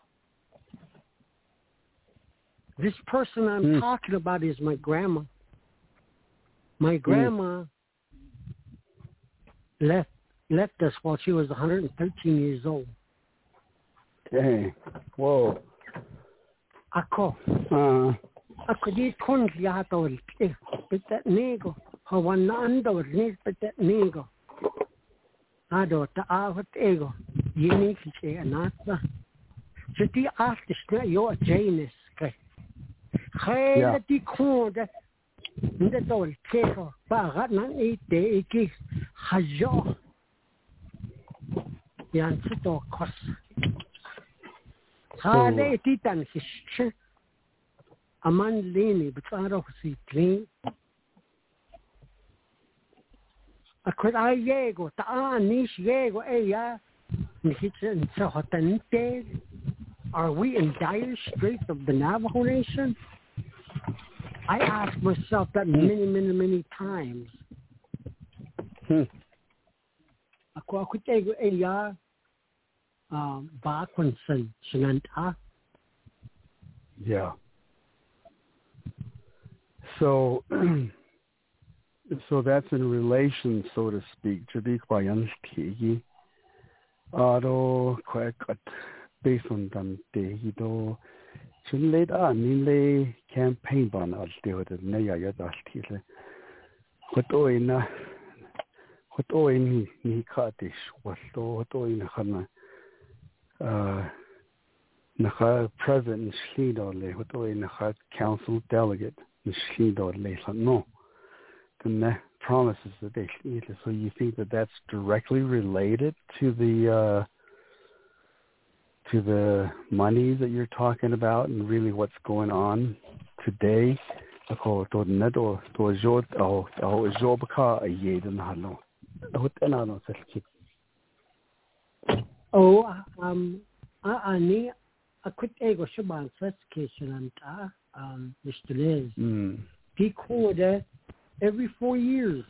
This person I'm mm. talking about is my grandma. My grandma mm. left left us while she was one hundred thirteen years old. Dang. Whoa. Ako. Uh. Ako di kun yato eh bitat nego. Hawanando ni bitat nego. Ado ta awat ego. Yini ki anata. So di after yo Janus. Hey, let the corner in the door, careful, but I not eat the eggs. Hajo Yansito Cos. How they did and his a man leaning, but I don't see clean. Akut ayego ta nish yego eya. Are we in dire straits of the Navajo Nation? I ask myself that many, many, many times. Hmm. Ako ako tego eya ba konsen sinanta. Yeah. So, so that's in relation, so to speak, to the Kwayanstigi. Aro kwek based on them de do chun late a nile campaign ban al de with ne ya ya das tile what oina what oini ni ka dis what to oina khana uh na president slido le what oina kha council delegate slido le no the promises that they need. So you think that that's directly related to the uh, to the money that you're talking about and really what's going on today? Oh, um, ani akut ego shaban classification anta um Mister Liz. He called every four years.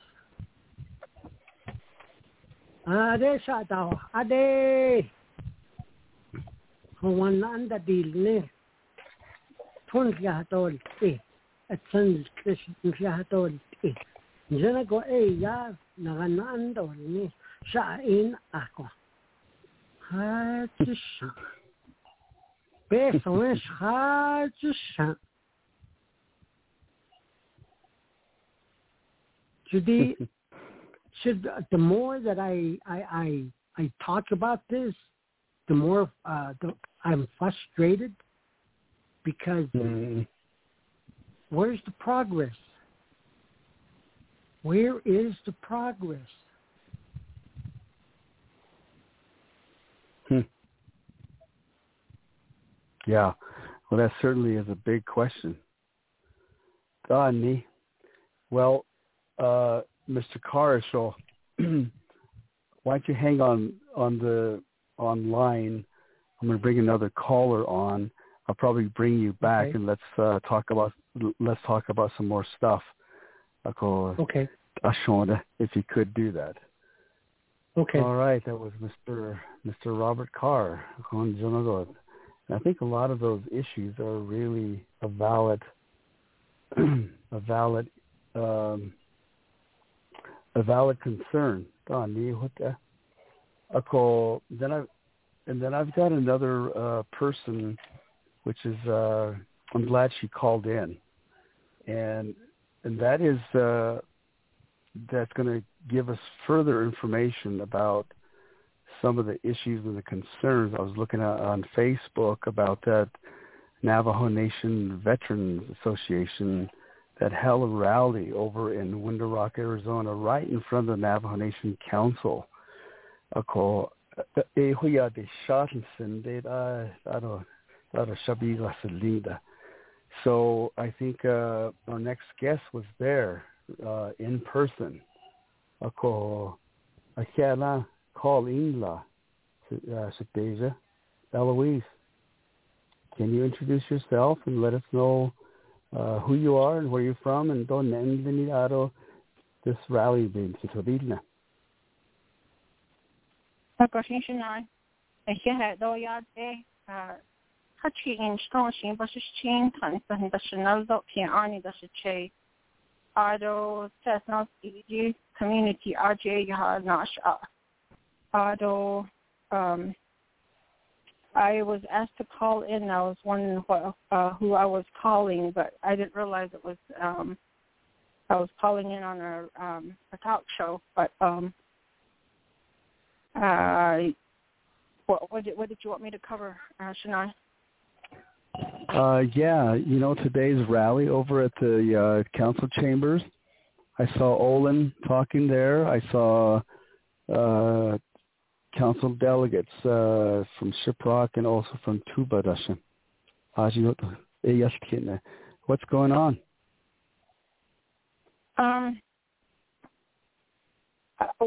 Ade sa tao, ade. Kawan anda deal ne. Tun siya hatol eh. At san siya hatol eh. Diyan ako eh ya naganaan daw ni saain ako. Hatsa. Beso es hatsa. Should the, should the more that I I I, I talk about this, the more uh, the, I'm frustrated because mm. where's the progress? Where is the progress? Hmm. Yeah, well, that certainly is a big question. Dani, well. Uh, Mister Carrishaw, why don't you hang on on the online? I'm going to bring another caller on. I'll probably bring you back okay. and let's uh, talk about let's talk about some more stuff. Okay. If you could do that. Okay. All right. That was Mister Mister Robert Carr. I think a lot of those issues are really a valid a valid. Um, a valid concern. Then I, and then I've got another uh, person, which is uh, I'm glad she called in, and and that is uh, that's going to give us further information about some of the issues and the concerns. I was looking at on Facebook about that Navajo Nation Veterans Association that held a rally over in Window Rock, Arizona, right in front of the Navajo Nation Council. So I think uh, our next guest was there uh, in person. Call Inla, Eloise. Can you introduce yourself and let us know Uh, who you are and where you're from, and don't end this rally being Sitorina. Professional, ich hätte da ja de hat sie in Stauschen was ist chain kann das national dot piani das ist che Ado Tesla community R J ja nash Ado um I was asked to call in. I was wondering what, uh, who I was calling, but I didn't realize it was um, I was calling in on a, um, a talk show. But um, uh, what, what, did, what did you want me to cover, uh, Shania? Uh, yeah, you know, today's rally over at the uh, council chambers, I saw Olin talking there. I saw uh, council delegates uh, from Shiprock and also from Tuba. What's going on? Um, Uh,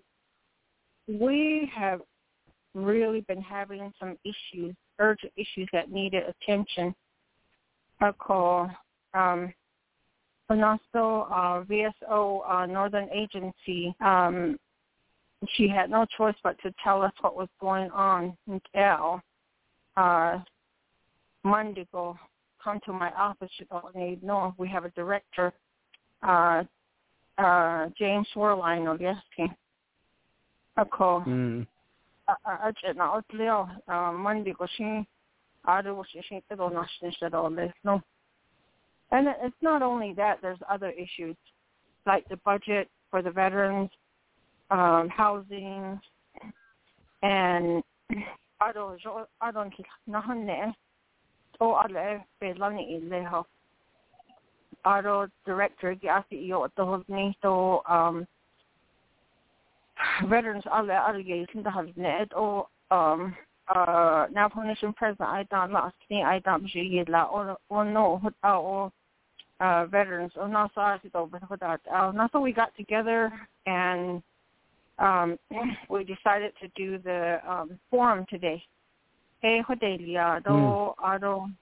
we have really been having some issues, urgent issues that needed attention. I call um, and also uh, V S O uh, Northern Agency. Um, she had no choice but to tell us what was going on. Until uh, Monday, go come to my office. She told me, no, we have a director, uh, uh, James Werlein of yes, I call. Mm. I just now it's uh Monday go she I do she she to not at all this no. And it's not only that, there's other issues like the budget for the veterans, um, housing, and I don't I don't nothing there. Oh, I be lonely in there. I don't director get you at the me so um veterans alle allegation that have net or um uh now nation president I done last thing I done she la or or no or uh veterans or not sorry over that uh not so we got together and um we decided to do the um forum today. Hey Hodelia do I don't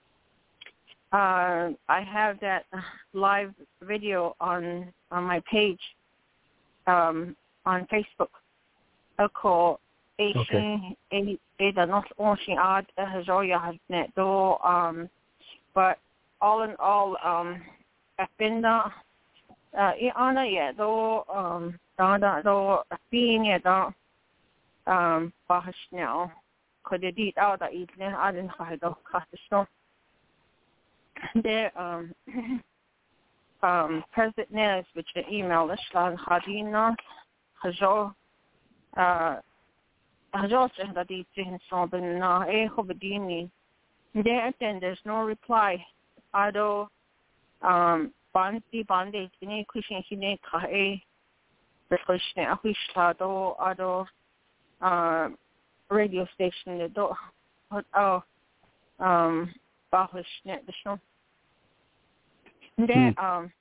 uh I have that live video on on my page um on Facebook. I call Asian a a not only art has all you have net do um but all in all um I've been uh in honor yet do um da do being it um but now could it eat out that eat I didn't have to cut the snow there um um President Nez which the email this land Hadina Hajo uh Hajo said that it's in something now a hobadini. There then there's no reply. Ado um Bandi Bandi in Christian Hine Kae the Christian Ahishado Ado uh radio station the do oh um Bahish net the show. Then um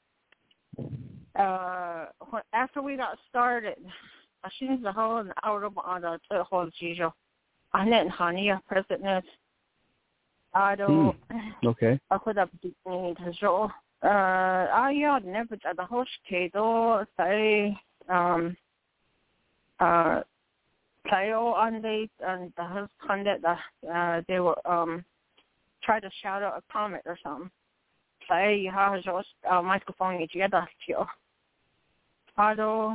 Uh, after we got started, I think the whole hour of the whole Jijo. I didn't honey president. I don't. Okay. I could have been to show. Uh, I had never at the host table say um uh Tayo on the and the husband that uh they were um try to shout out a comment or something. Say you have just a microphone you get that you. Although,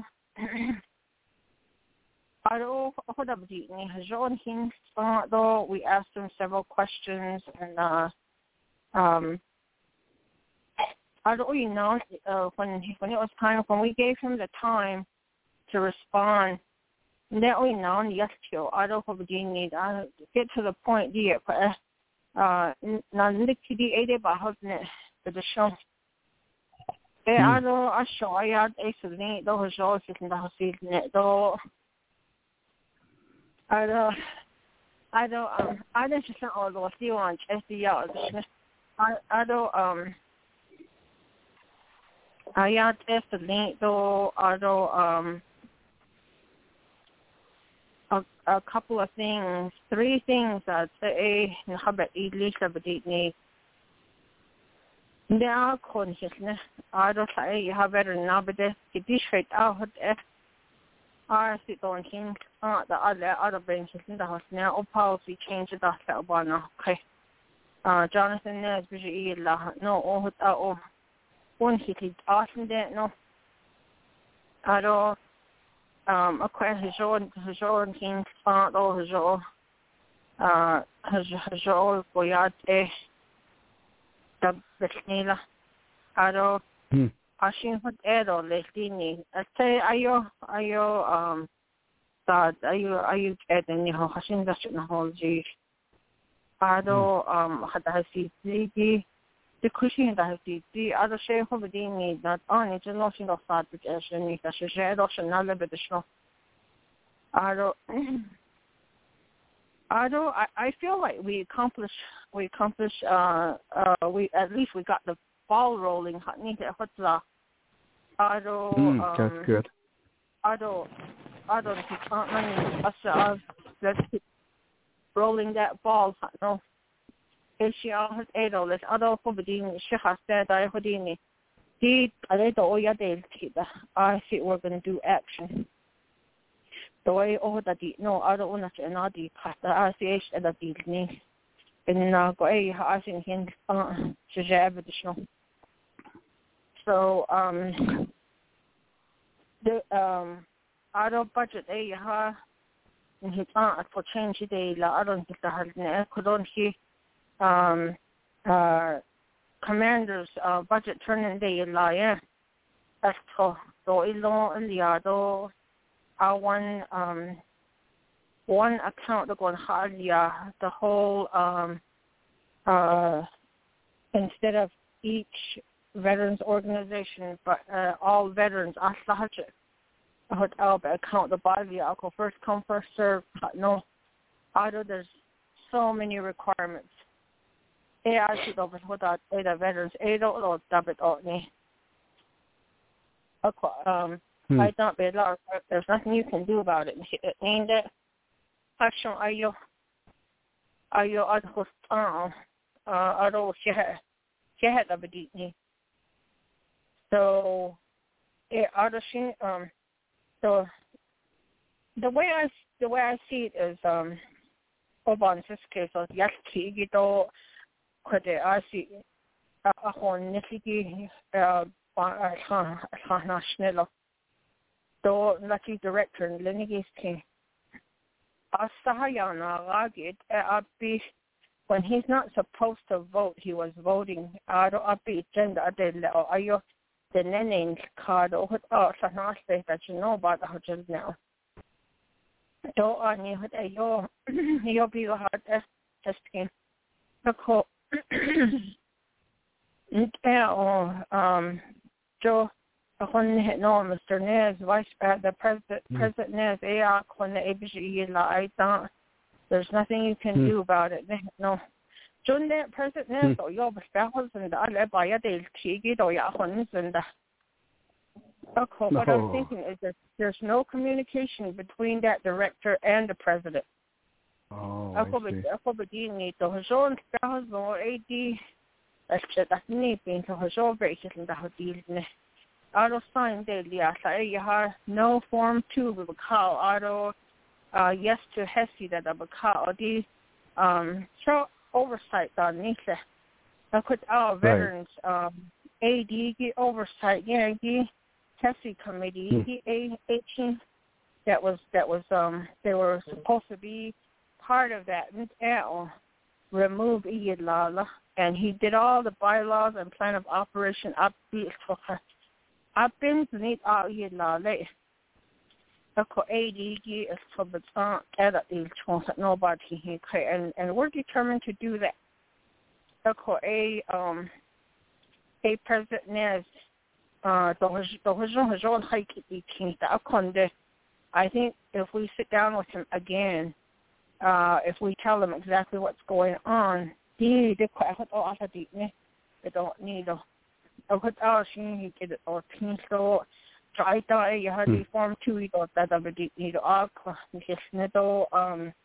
although although we asked him several questions and uh, um, although you know uh, when when it was time when we gave him the time to respond, then we know yes to although we need uh get to the point here, but uh, not the T D eighty but husband the show. Eh, I don't. I show I had a student. Those shows in the house net. Though I don't. I don't. Um, I don't just all those you want. S D L. I I don't. Um. I had a student. Though I don't. Um. A a couple of things. Three things that say. How about English? About it. Det er consciousness. I don't say you have better now, but this it is straight out. I sit on him. Uh, the other other benches in the house now. Or policy change that that one. Okay. Uh, Jonathan Nez, busy la no. Oh, oh, one hit it. Awesome. That no. I don't. Um, a question his own his own king. Uh, oh, his own. Uh, his his own boyate. The Bisnila, Ado, Ashing Hot Edo, Lestini. I say, are you, are you, um, that, are you, are you getting your Hashing the Shinaholji? Ado, um, had I see the the cushion that I see the other share of the dini that on it's a notion of that because you need a share of another bit of snow. Ado, Although I, I feel like we accomplished, we accomplished, uh, uh, we at least we got the ball rolling. Although, mm, um, that's good. I don't, I don't think money. I let's keep rolling that ball. No, if she has eight dollars, I don't know if she has that. I have it. The I don't know yet. I think we're going to do action. The way over that no, I don't want to know the I see it at the beginning. And uh, go I think him uh, additional. So um, the um, out of budget a ha, and he can't for change the la. I don't think the hard ne. Couldn't he? Um, uh, commanders uh budget turning the la yeah. That's so so ilo in the other. Our one um one account that going hard yeah the whole um uh instead of each veterans organization but uh, all veterans I would account the body I'll go first come first serve no either there's so many requirements. A I should over without the veterans a don't double it um Hmm. I don't be large. There's nothing you can do about it. And that action are you are you at host uh uh don't she had she had a bit. So it other she um so the way I the way I see it is um over in this case of yes you do could I see a whole nifty uh national So lucky director in Lineage King. Asahayana Ragid Abbi when he's not supposed to vote, he was voting Ado Abbi Gender Adele or Ayo the Lenin card or what Sanase that you know about the just now. Do I knew what Ayo you'll be hard testing. Look um Joe no, Mister Nez, Vice uh, the President, mm. President Nez, there's nothing you can mm. do about it. No. John President Nez, or your spells and I buy a day, Chigi, or Yahons, and okay, what I'm thinking is that there's no communication between that director and the president. Oh, I see. So, John spells or A D, that's neat being to her show basis and the deal. Auto sign daily. I you have no form two with a call auto uh yes to Hesse that a call the um so oversight on Nisa. I could our veterans right. um A D oversight yeah the Hesse committee the eighteen that was that was um they were supposed to be part of that and remove Iyadlala and he did all the bylaws and plan of operation upbeat for her. I've been to meet all year late. A co A D G is for the at the chance that nobody here and and we're determined to do that. A co a um a president Nez uh the the hike the I think if we sit down with him again, uh if we tell them exactly what's going on, they they quite all they don't need a I could ask you get it or team so try to you had the form two you got that of the need up just neto um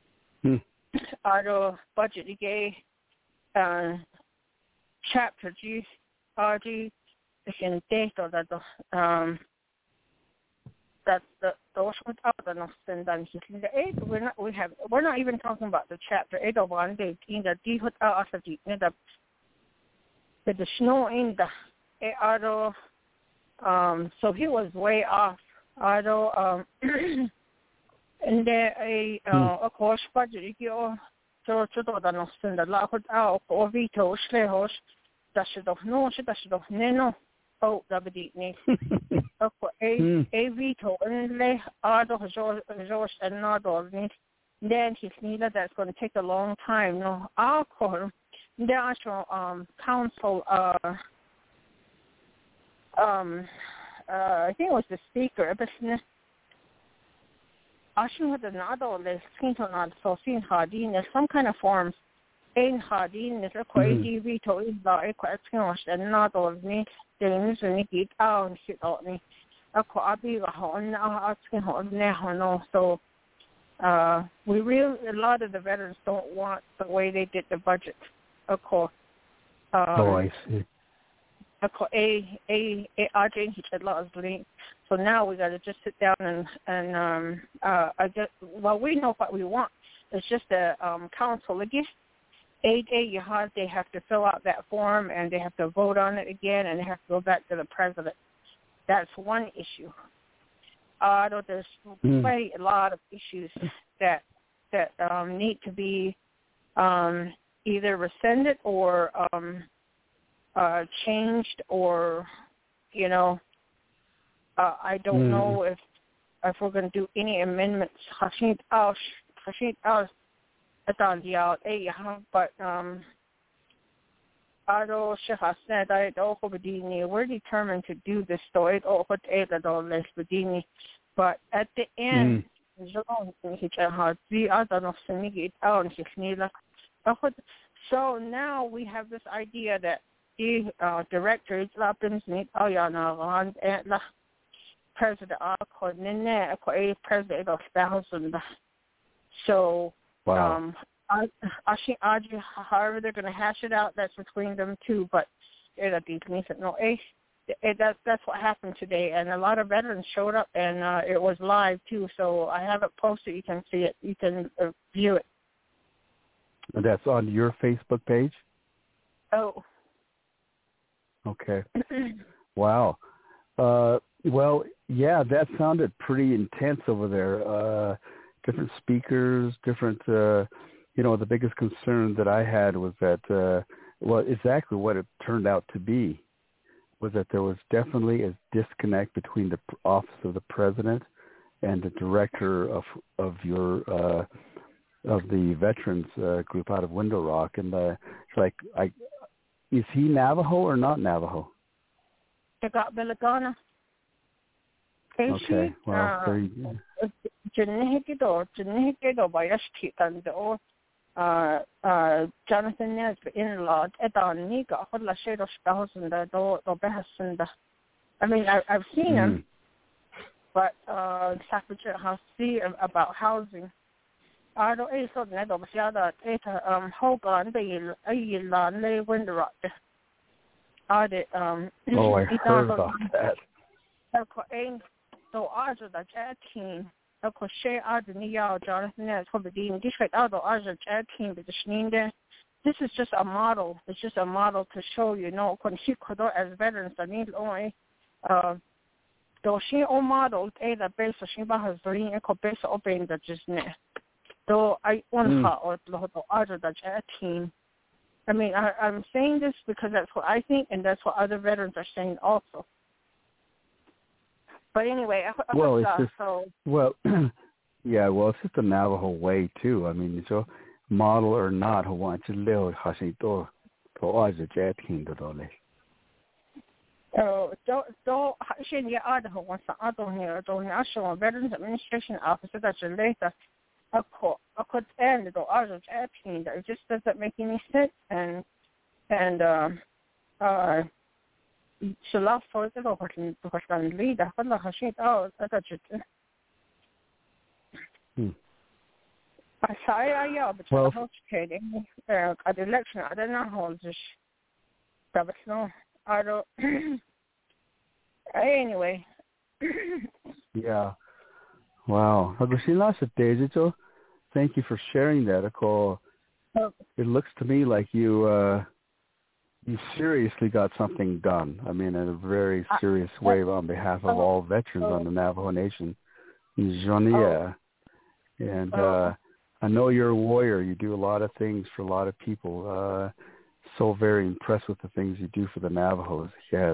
our budget gay uh chapter G R G in date or that um that's the those without the nothing done in the eight we're not we have we're not even talking about the chapter eight of one day in the D without us the With the snow in the auto, um, so he was way off. Auto, um, and there a uh, of course budget you so so that no send the lot out or veto slehos. That should have no, that should have no. Oh, that would be neat. A a veto and lay auto resource and not all neat. Then he's needed. That's going to take a long time. No, I'll call him. The actual um, council, uh, um, uh, I think it was the speaker, but actually had another list, so seen Hardin, there's some kind of forms. In Hardin, there's a crazy veto is the equation, and not all of me, things and it out and shit out me. ako abi ho na asking ho na ho no. So uh, we really a lot of the veterans don't want the way they did the budget. Of course. Um, oh, I see. Ako a a a arjing hit So now we got to just sit down and and um uh I just well we know what we want. It's just a um council again. A day you have they have to fill out that form and they have to vote on it again and they have to go back to the president. That's one issue. Uh, there's mm. quite a lot of issues that that um, need to be um, either rescinded or um, uh, changed, or you know, uh, I don't mm. know if if we're going to do any amendments. Hashid Al Hashid Al but um. We're determined to do this story, but at the end, mm. so now we have this idea that the uh, director president president of thousand. So wow. um I, I think however they're going to hash it out, that's between them two. But it'll be no, it, it, that's that's what happened today, and a lot of veterans showed up, and uh, it was live too. So I have it posted. You can see it. You can uh, view it. And that's on your Facebook page? Oh. Okay. Wow. Uh, well, yeah, that sounded pretty intense over there. Uh, different speakers, different. Uh, You know, the biggest concern that I had was that, uh, well, exactly what it turned out to be, was that there was definitely a disconnect between the office of the president and the director of of your uh, of the veterans uh, group out of Window Rock, and uh, it's like, I is he Navajo or not Navajo? Okay, well, there you go. Uh, uh, Jonathan Nez in-law at Donnie got a lot of thousand do do behasunda. I mean, I, I've seen him, mm. but uh, Secretary has see about housing. I don't know so that was the other it um Hogan the a land they Window Rock. I did um. Oh, I heard about that. So I was the team. Of course, share out the New Jonathan as for the dean. This team, this is just a model. It's just a model to show you know when he could as veterans I need only uh though she all model a the base of she has doing a base open the just net. Though I want her or the other the team. I mean I I'm saying this because that's what I think and that's what other veterans are saying also. But anyway, I, I well, it's that, just, so. Well, yeah, well, it's just a Navajo way, too. I mean, so model or not, who wants to live, has to do, to always a jet king to do this. So, so, so, actually, the other who wants to add on here, so, National Veterans Administration Officer, that's later, a court, a court end, the other jet king, it just doesn't make any sense, and, and, um, uh, so last for the question to question leader for the hashit out at the church. I say I yeah, but the host trading uh at the election I don't know how this but no I don't anyway. Yeah. Wow. Thank you for sharing that. It looks to me like you uh You seriously got something done. I mean, in a very serious way on behalf of all veterans on the Navajo Nation. Jonia. And uh, I know you're a warrior. You do a lot of things for a lot of people. Uh, so very impressed with the things you do for the Navajos.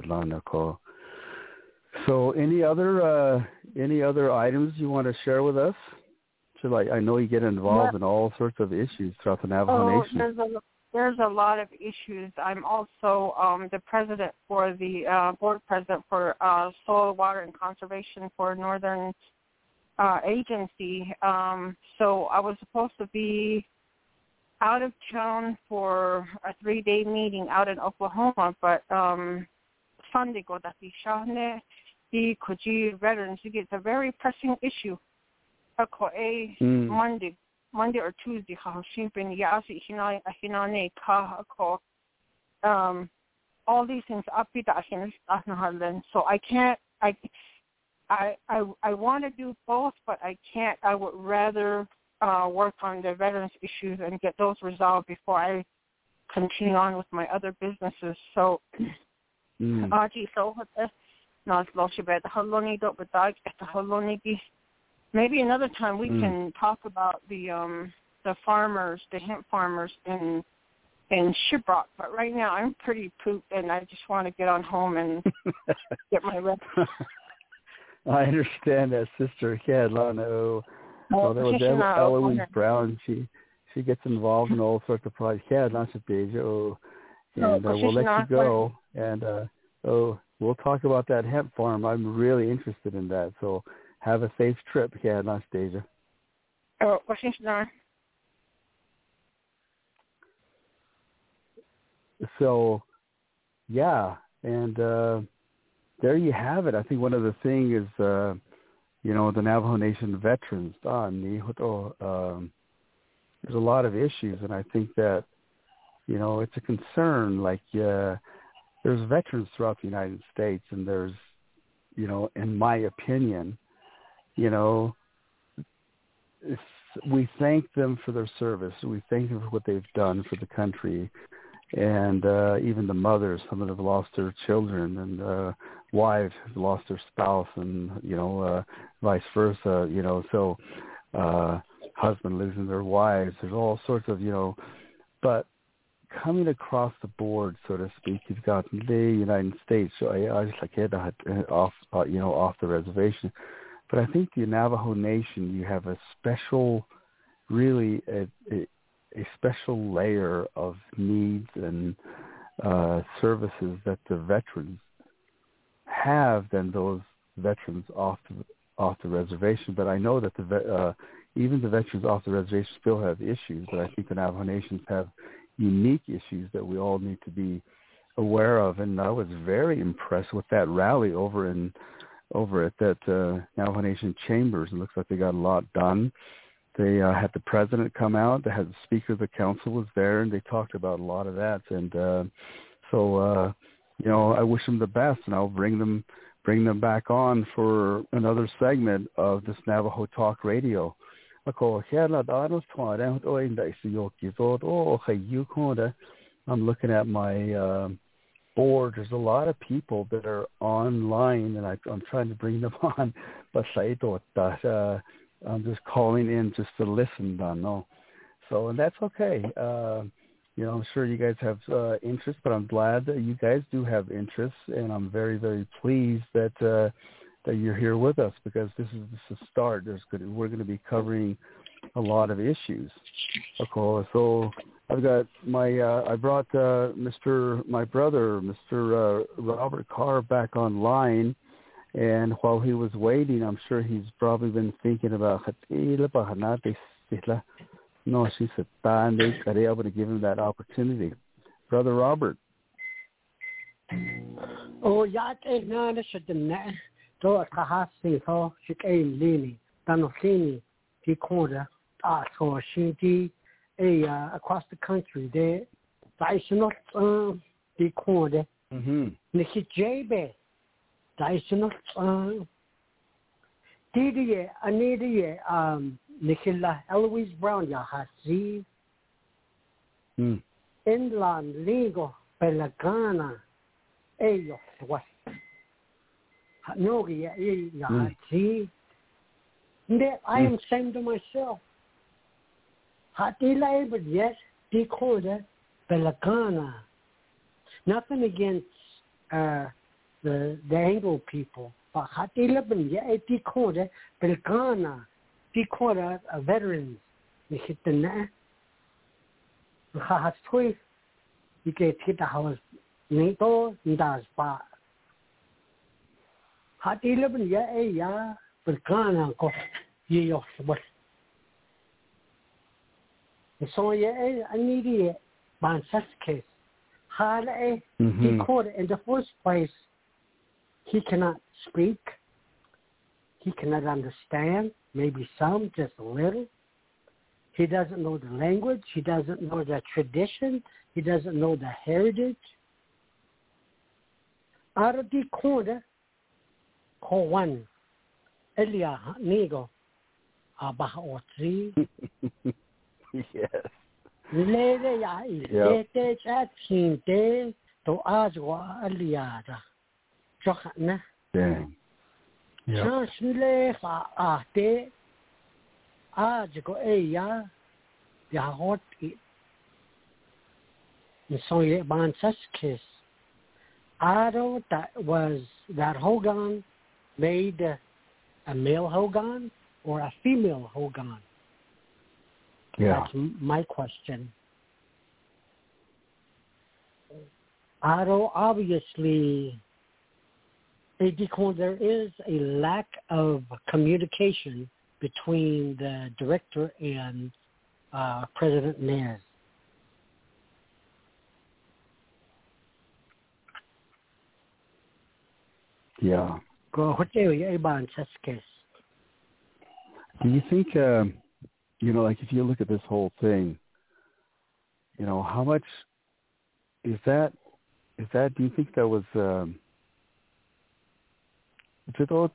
So any other uh, any other items you want to share with us? So like, I know you get involved in all sorts of issues throughout the Navajo oh, Nation. There's a, there's a lot of issues. I'm also um, the president for the uh, board president for uh, Soil, Water, and Conservation for Northern uh, Agency. Um, so I was supposed to be out of town for a three-day meeting out in Oklahoma, but um, Sunday go that the Koji veterans. It's a very pressing issue. Ako a Mm. Monday, Monday or Tuesday, ha shimpin yasi hinay hinane ka ako. Um, all these things apita hin asnahalan. So I can't. I, I, I, I want to do both, but I can't. I would rather uh, work on the veterans issues and get those resolved before I continue on with my other businesses. So, Mm. Aji, so what the nas loshibet haloni do bedag at the haloni gi. Maybe another time we Mm. can talk about the um the farmers, the hemp farmers in in Shiprock. But right now I'm pretty pooped, and I just want to get on home and get my rest. I understand that, Sister Kedlano. Well, there was Elo- Eloise Brown. She she gets involved in all sorts of projects. Yeah, not just Deja. Oh, and uh, we'll let you go. And uh, oh, we'll talk about that hemp farm. I'm really interested in that. So have a safe trip. Yeah, not Deja. Oh, Washington. So, yeah, and uh, there you have it. I think one of the things is, uh, you know, the Navajo Nation veterans. Um, there's a lot of issues, and I think that, you know, it's a concern. Like, uh, there's veterans throughout the United States, and there's, you know, in my opinion, you know, it's, we thank them for their service. We thank them for what they've done for the country. And uh, even the mothers, some of them have lost their children, and uh, wives have lost their spouse, and, you know, uh, vice versa, you know, so uh, husband losing their wives. There's all sorts of, you know, but coming across the board, so to speak, you've got the United States, so I, I just like it off, uh, you know, off the reservation. But I think the Navajo Nation, you have a special, really, a, a a special layer of needs and uh, services that the veterans have than those veterans off the, off the reservation. But I know that the uh, even the veterans off the reservation still have issues, but I think the Navajo Nations have unique issues that we all need to be aware of. And I was very impressed with that rally over in over at that uh, Navajo Nation Chambers. It looks like they got a lot done. They uh, had the president come out. They had the speaker of the council was there, and they talked about a lot of that. And uh, so, uh, you know, I wish them the best, and I'll bring them bring them back on for another segment of this Navajo Talk Radio. I'm looking at my uh, board. There's a lot of people that are online, and I, I'm trying to bring them on, but uh, I'm just calling in just to listen, no. So, and that's okay. Uh, you know, I'm sure you guys have uh, interest, but I'm glad that you guys do have interest, and I'm very, very pleased that uh, that you're here with us, because this is just a start. There's good, we're going to be covering a lot of issues. Okay, so I've got my uh, I brought uh, Mister my brother, Mister Uh, Robert Carr, back online. And while he was waiting, I'm sure he's probably been thinking about no, she said, and they are able to give him that opportunity. Brother Robert. Oh, yeah, no, that's the net. So, a hasi, so she came leaning, Danofini, the corner, ah, so she did across the country there. I should not, um, the corner. Mm-hmm. Nicky J B. I should not, um, did ye, I need ye, um, Nicola Eloise Brown, ya hasi. Mm. Inland legal, Pelagana, Ayo, what? No, yeah, yeah, see. I am saying to myself, Hatila, but yes, Dakota, Pelagana. Nothing against uh, the the Anglo people, but Hatila, but yeah, Dakota, Pelagana, Dakota, uh, veterans. They hit the net. Has twice. You get hit the house. Nito, Ndas Ba. Hatila, but yeah, yeah, Pelagana, go. Ye what? So yeah, I need it. But such case, hard a he caught in the first place. He cannot speak. He cannot understand, maybe some, just a little. He doesn't know the language. He doesn't know the tradition. He doesn't know the heritage. Aradi Konda, Kowan, Elia Nigo, Abahaotri. Yes. Lele ya isete chatinte to azwa aliada. Chokana. Dang. Chansule fa ate ajgo eya ya hot it. So ye Bansaskis. Ado that was that Hogan made a male Hogan or a female Hogan? Yeah. That's my question. Ado obviously, because there is a lack of communication between the director and uh, President Nez. Yeah. Do you think, uh, you know, like if you look at this whole thing, you know, how much is that, is that, do you think that was, um, the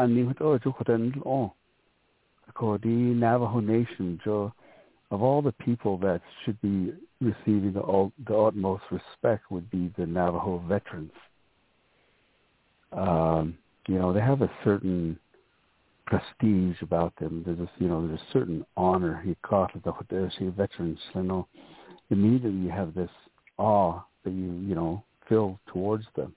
Navajo Nation, of all the people that should be receiving the, the utmost respect would be the Navajo veterans. Um, you know, they have a certain prestige about them. There's a, you know, there's a certain honor. He caught the veterans. You know, immediately you have this awe that you, you know, feel towards them.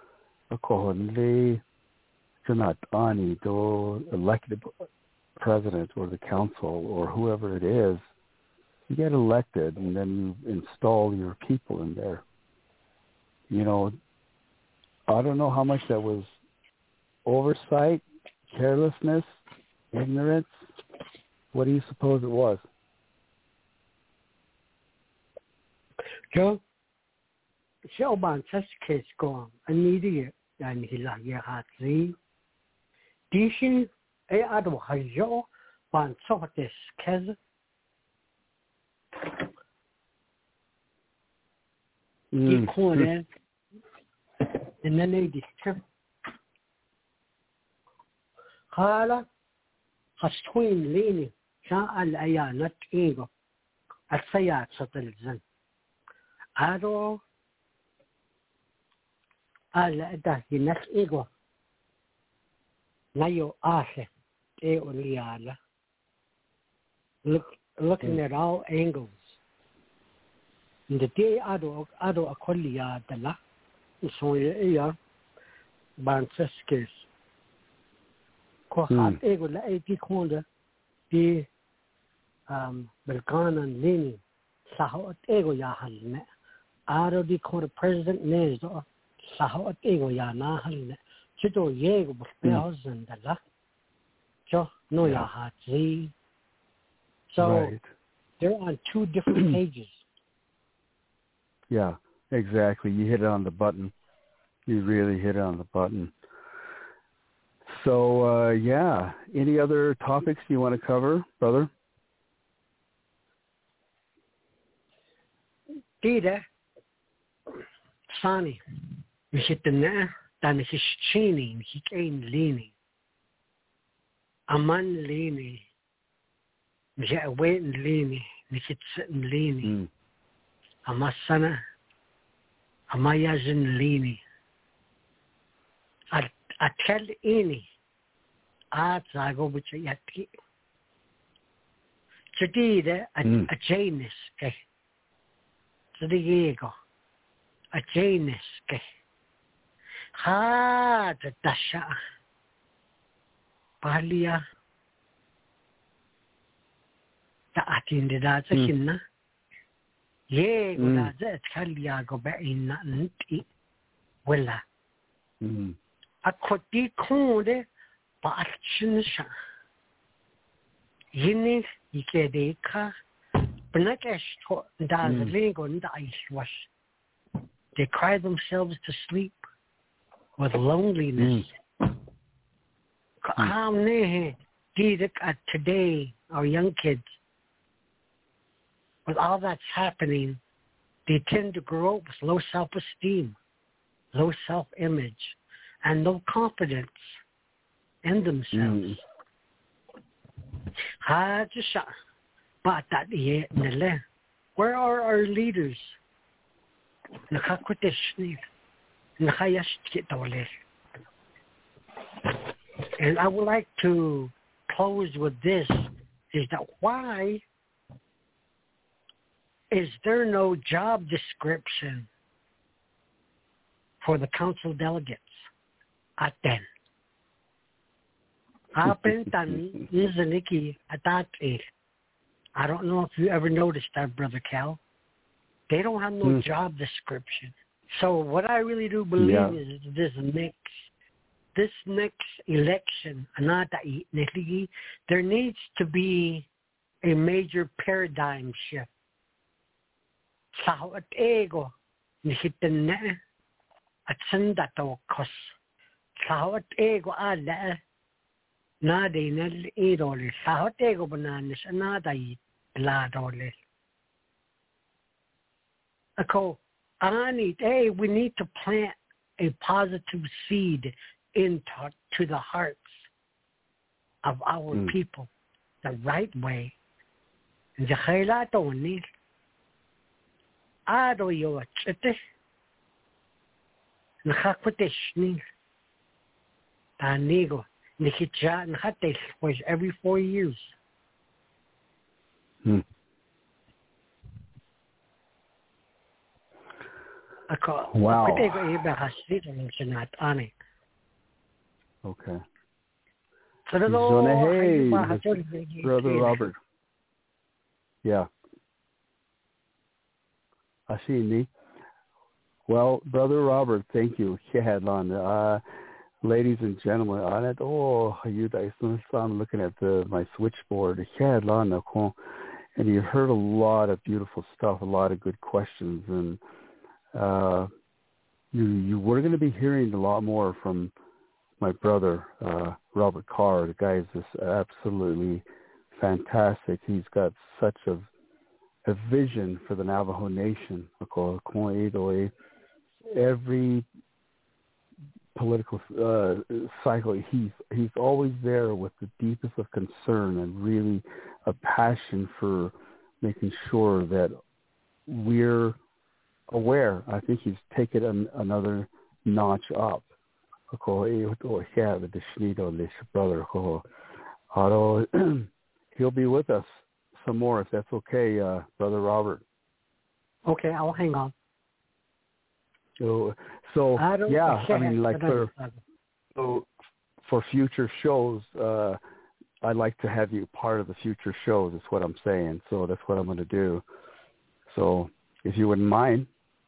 Not any elected president or the council or whoever it is, you get elected and then you install your people in there. You know, I don't know how much that was oversight, carelessness, ignorance. What do you suppose it was? Joe, Shelban Teskis gone immediate and he like yeah three. Dishin a ado hajo ban sofatis kez. He cornered and then they disturb. Hala has twin leaning. Sha al ayanat ego. At sayat satilzan. Ado al da hinak ego. Nayo ase e oliala. Look looking at all angles. In the day ado ado akolia dala. So yeah, Bansaskis. Ko hat ego la eti konda di um Belganan Lini Sahot ego ya halne. Ado di konda President Nezo Sahot ego ya na halne. Chito yego bufeos and the la. Jo no ya hat zi. So they're on two different pages. Yeah, exactly. You hit it on the button. You really hit it on the button. So, uh, yeah. Any other topics you want to cover, brother? Dida, Sani, we hit the na, then he's chaining, he came leaning. A man leaning, we get waiting leaning, we get sitting leaning. A masana, a mayazin leaning. I I tell any, I go with a yaki. Today, a a Janus, eh? To the ego, a Janus, eh? Ha, the Dasha, Palia, the attended as a kinna. Yea, go that Kalia go back in nothing. Wella. A could be called a Barchinsha. Yinis, Yikedeka, Benakesh, Dazzling on the ice wash. They cry themselves to sleep with loneliness. at today, our young kids, with all that's happening, they tend to grow up with low self-esteem, low self-image, and no confidence in themselves. Mm. Where are our leaders? And I would like to close with this, is that why is there no job description for the council delegates at then? I don't know if you ever noticed that, Brother Cal. They don't have no mm. job description. So what I really do believe yeah. is this next, this next election, there needs to be a major paradigm shift. Sahot ego, nihitin na, at sanda to kos. Sahot ego ala, naday na idole. Sahot ego bananas, naday la dole. Ako, ani, hey, we need to plant a positive seed into to the hearts of our mm. people the right way. And the khayla to ni ado yo chete nakhakwetish ni tanigo nikitja nakhates was every four years. Hmm. Wow. Okay. Hey, Brother Robert. Yeah. I see me. Well, Brother Robert, thank you. Uh, ladies and gentlemen, oh, I'm looking at the, my switchboard. And you heard a lot of beautiful stuff, a lot of good questions, and uh, you you were going to be hearing a lot more from my brother uh, Robert Carr. The guy is just absolutely fantastic. He's got such a a vision for the Navajo Nation. Every political uh, cycle, he's he's always there with the deepest of concern and really a passion for making sure that we're aware. I think he's taken an, another notch up. He'll be with us some more if that's okay, uh, Brother Robert. Okay, I'll hang on. So, so I yeah, I mean, like for, so for future shows, uh, I'd like to have you part of the future shows. Is what I'm saying. So that's what I'm going to do. So if you wouldn't mind.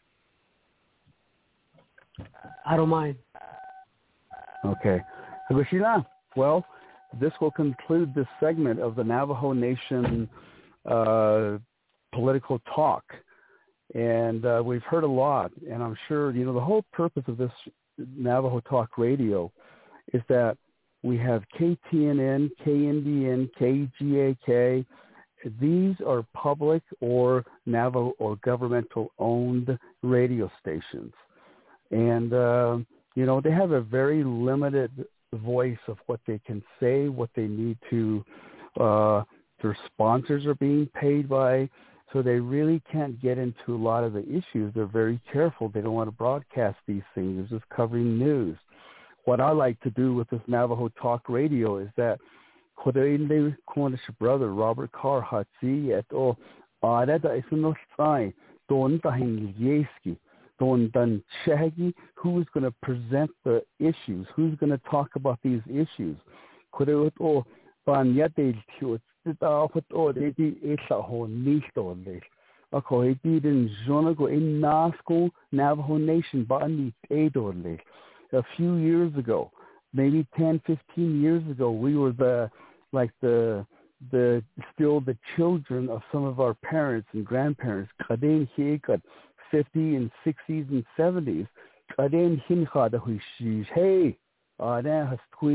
I don't mind. Okay. Well, this will conclude this segment of the Navajo Nation uh, political talk. And uh, we've heard a lot. And I'm sure, you know, the whole purpose of this Navajo Talk Radio is that we have K T N N, K N D N, K G A K. These are public or Navajo or governmental-owned radio stations. And, uh, you know, they have a very limited voice of what they can say, what they need to, uh, their sponsors are being paid by, so they really can't get into a lot of the issues. They're very careful. They don't want to broadcast these things. They're just covering news. What I like to do with this Navajo Talk Radio is that brother Robert Carr Hatzi et o Arada Isno Sai Don Tahin Yeski Don Dan Shaggy, who is going to present the issues, who's going to talk about these issues. Kodot o Ban Yate Tio Tita o Dedi Esa Ho Nisto Le. Ako did in Jonago in Nasco Navajo Nation Bani Edorle. A few years ago, maybe ten, fifteen years ago, we were the like the the still the children of some of our parents and grandparents. Kaden Hikat, fifty and sixties and seventies. Kaden Hincha the Huishish. Hey, Ada Hastui,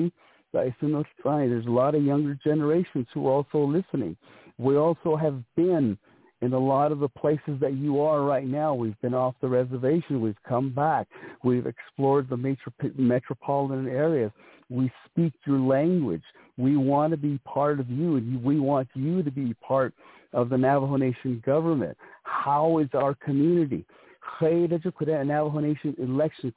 There's a lot of younger generations who are also listening. We also have been in a lot of the places that you are right now. We've been off the reservation. We've come back. We've explored the metro- metropolitan areas. We speak your language. We want to be part of you, and we want you to be part of the Navajo Nation government. How is our community? Navajo Nation election,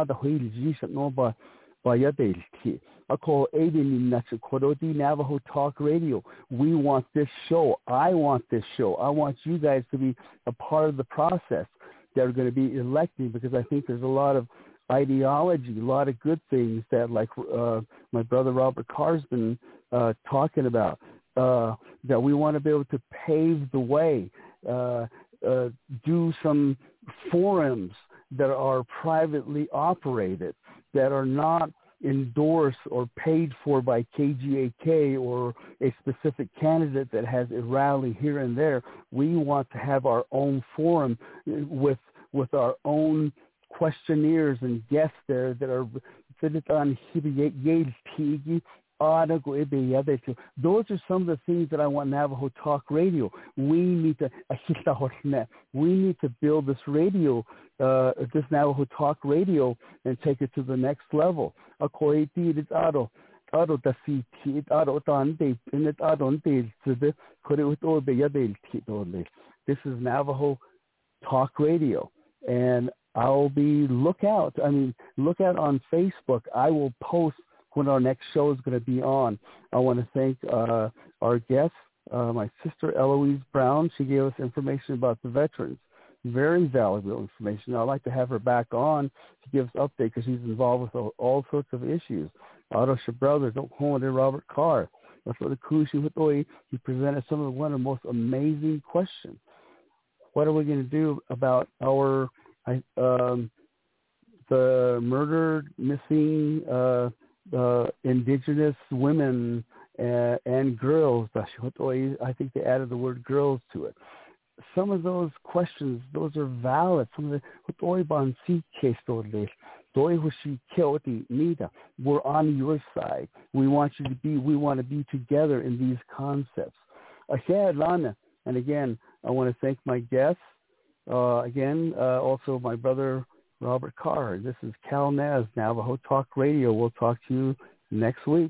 I call Navajo Talk Radio. We want this show. I want this show. I want you guys to be a part of the process that are going to be electing, because I think there's a lot of ideology, a lot of good things that, like uh, my brother Robert Carr's been uh, talking about, uh, that we want to be able to pave the way, uh, uh, do some forums that are privately operated, that are not endorsed or paid for by K G A K or a specific candidate that has a rally here and there. We want to have our own forum with with our own questionnaires and guests there that are those are some of the things that I want Navajo Talk Radio. We need to we need to build this radio, uh, this Navajo Talk Radio, and take it to the next level. This is Navajo Talk Radio, and I'll be look out. I mean, look out on Facebook. I will post when our next show is going to be on. I want to thank uh, our guest, uh, my sister Eloise Brown. She gave us information about the veterans, very valuable information. I'd like to have her back on to give us an update, because she's involved with all, all sorts of issues. Otto Shabrother, don't hold it, Robert Carr. That's what the Kushi Hutoi, he presented some of the, one of the most amazing questions. What are we going to do about our um, the murdered, missing uh, uh, indigenous women uh, and girls? I think they added the word girls to it. Some of those questions, those are valid. Some of the we're on your side. We want you to be. We want to be together in these concepts. And again, I want to thank my guests. Uh, again, uh, also my brother Robert Carr. This is Cal Naz, Navajo Talk Radio. We'll talk to you next week.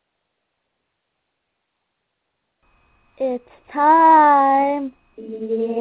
It's time.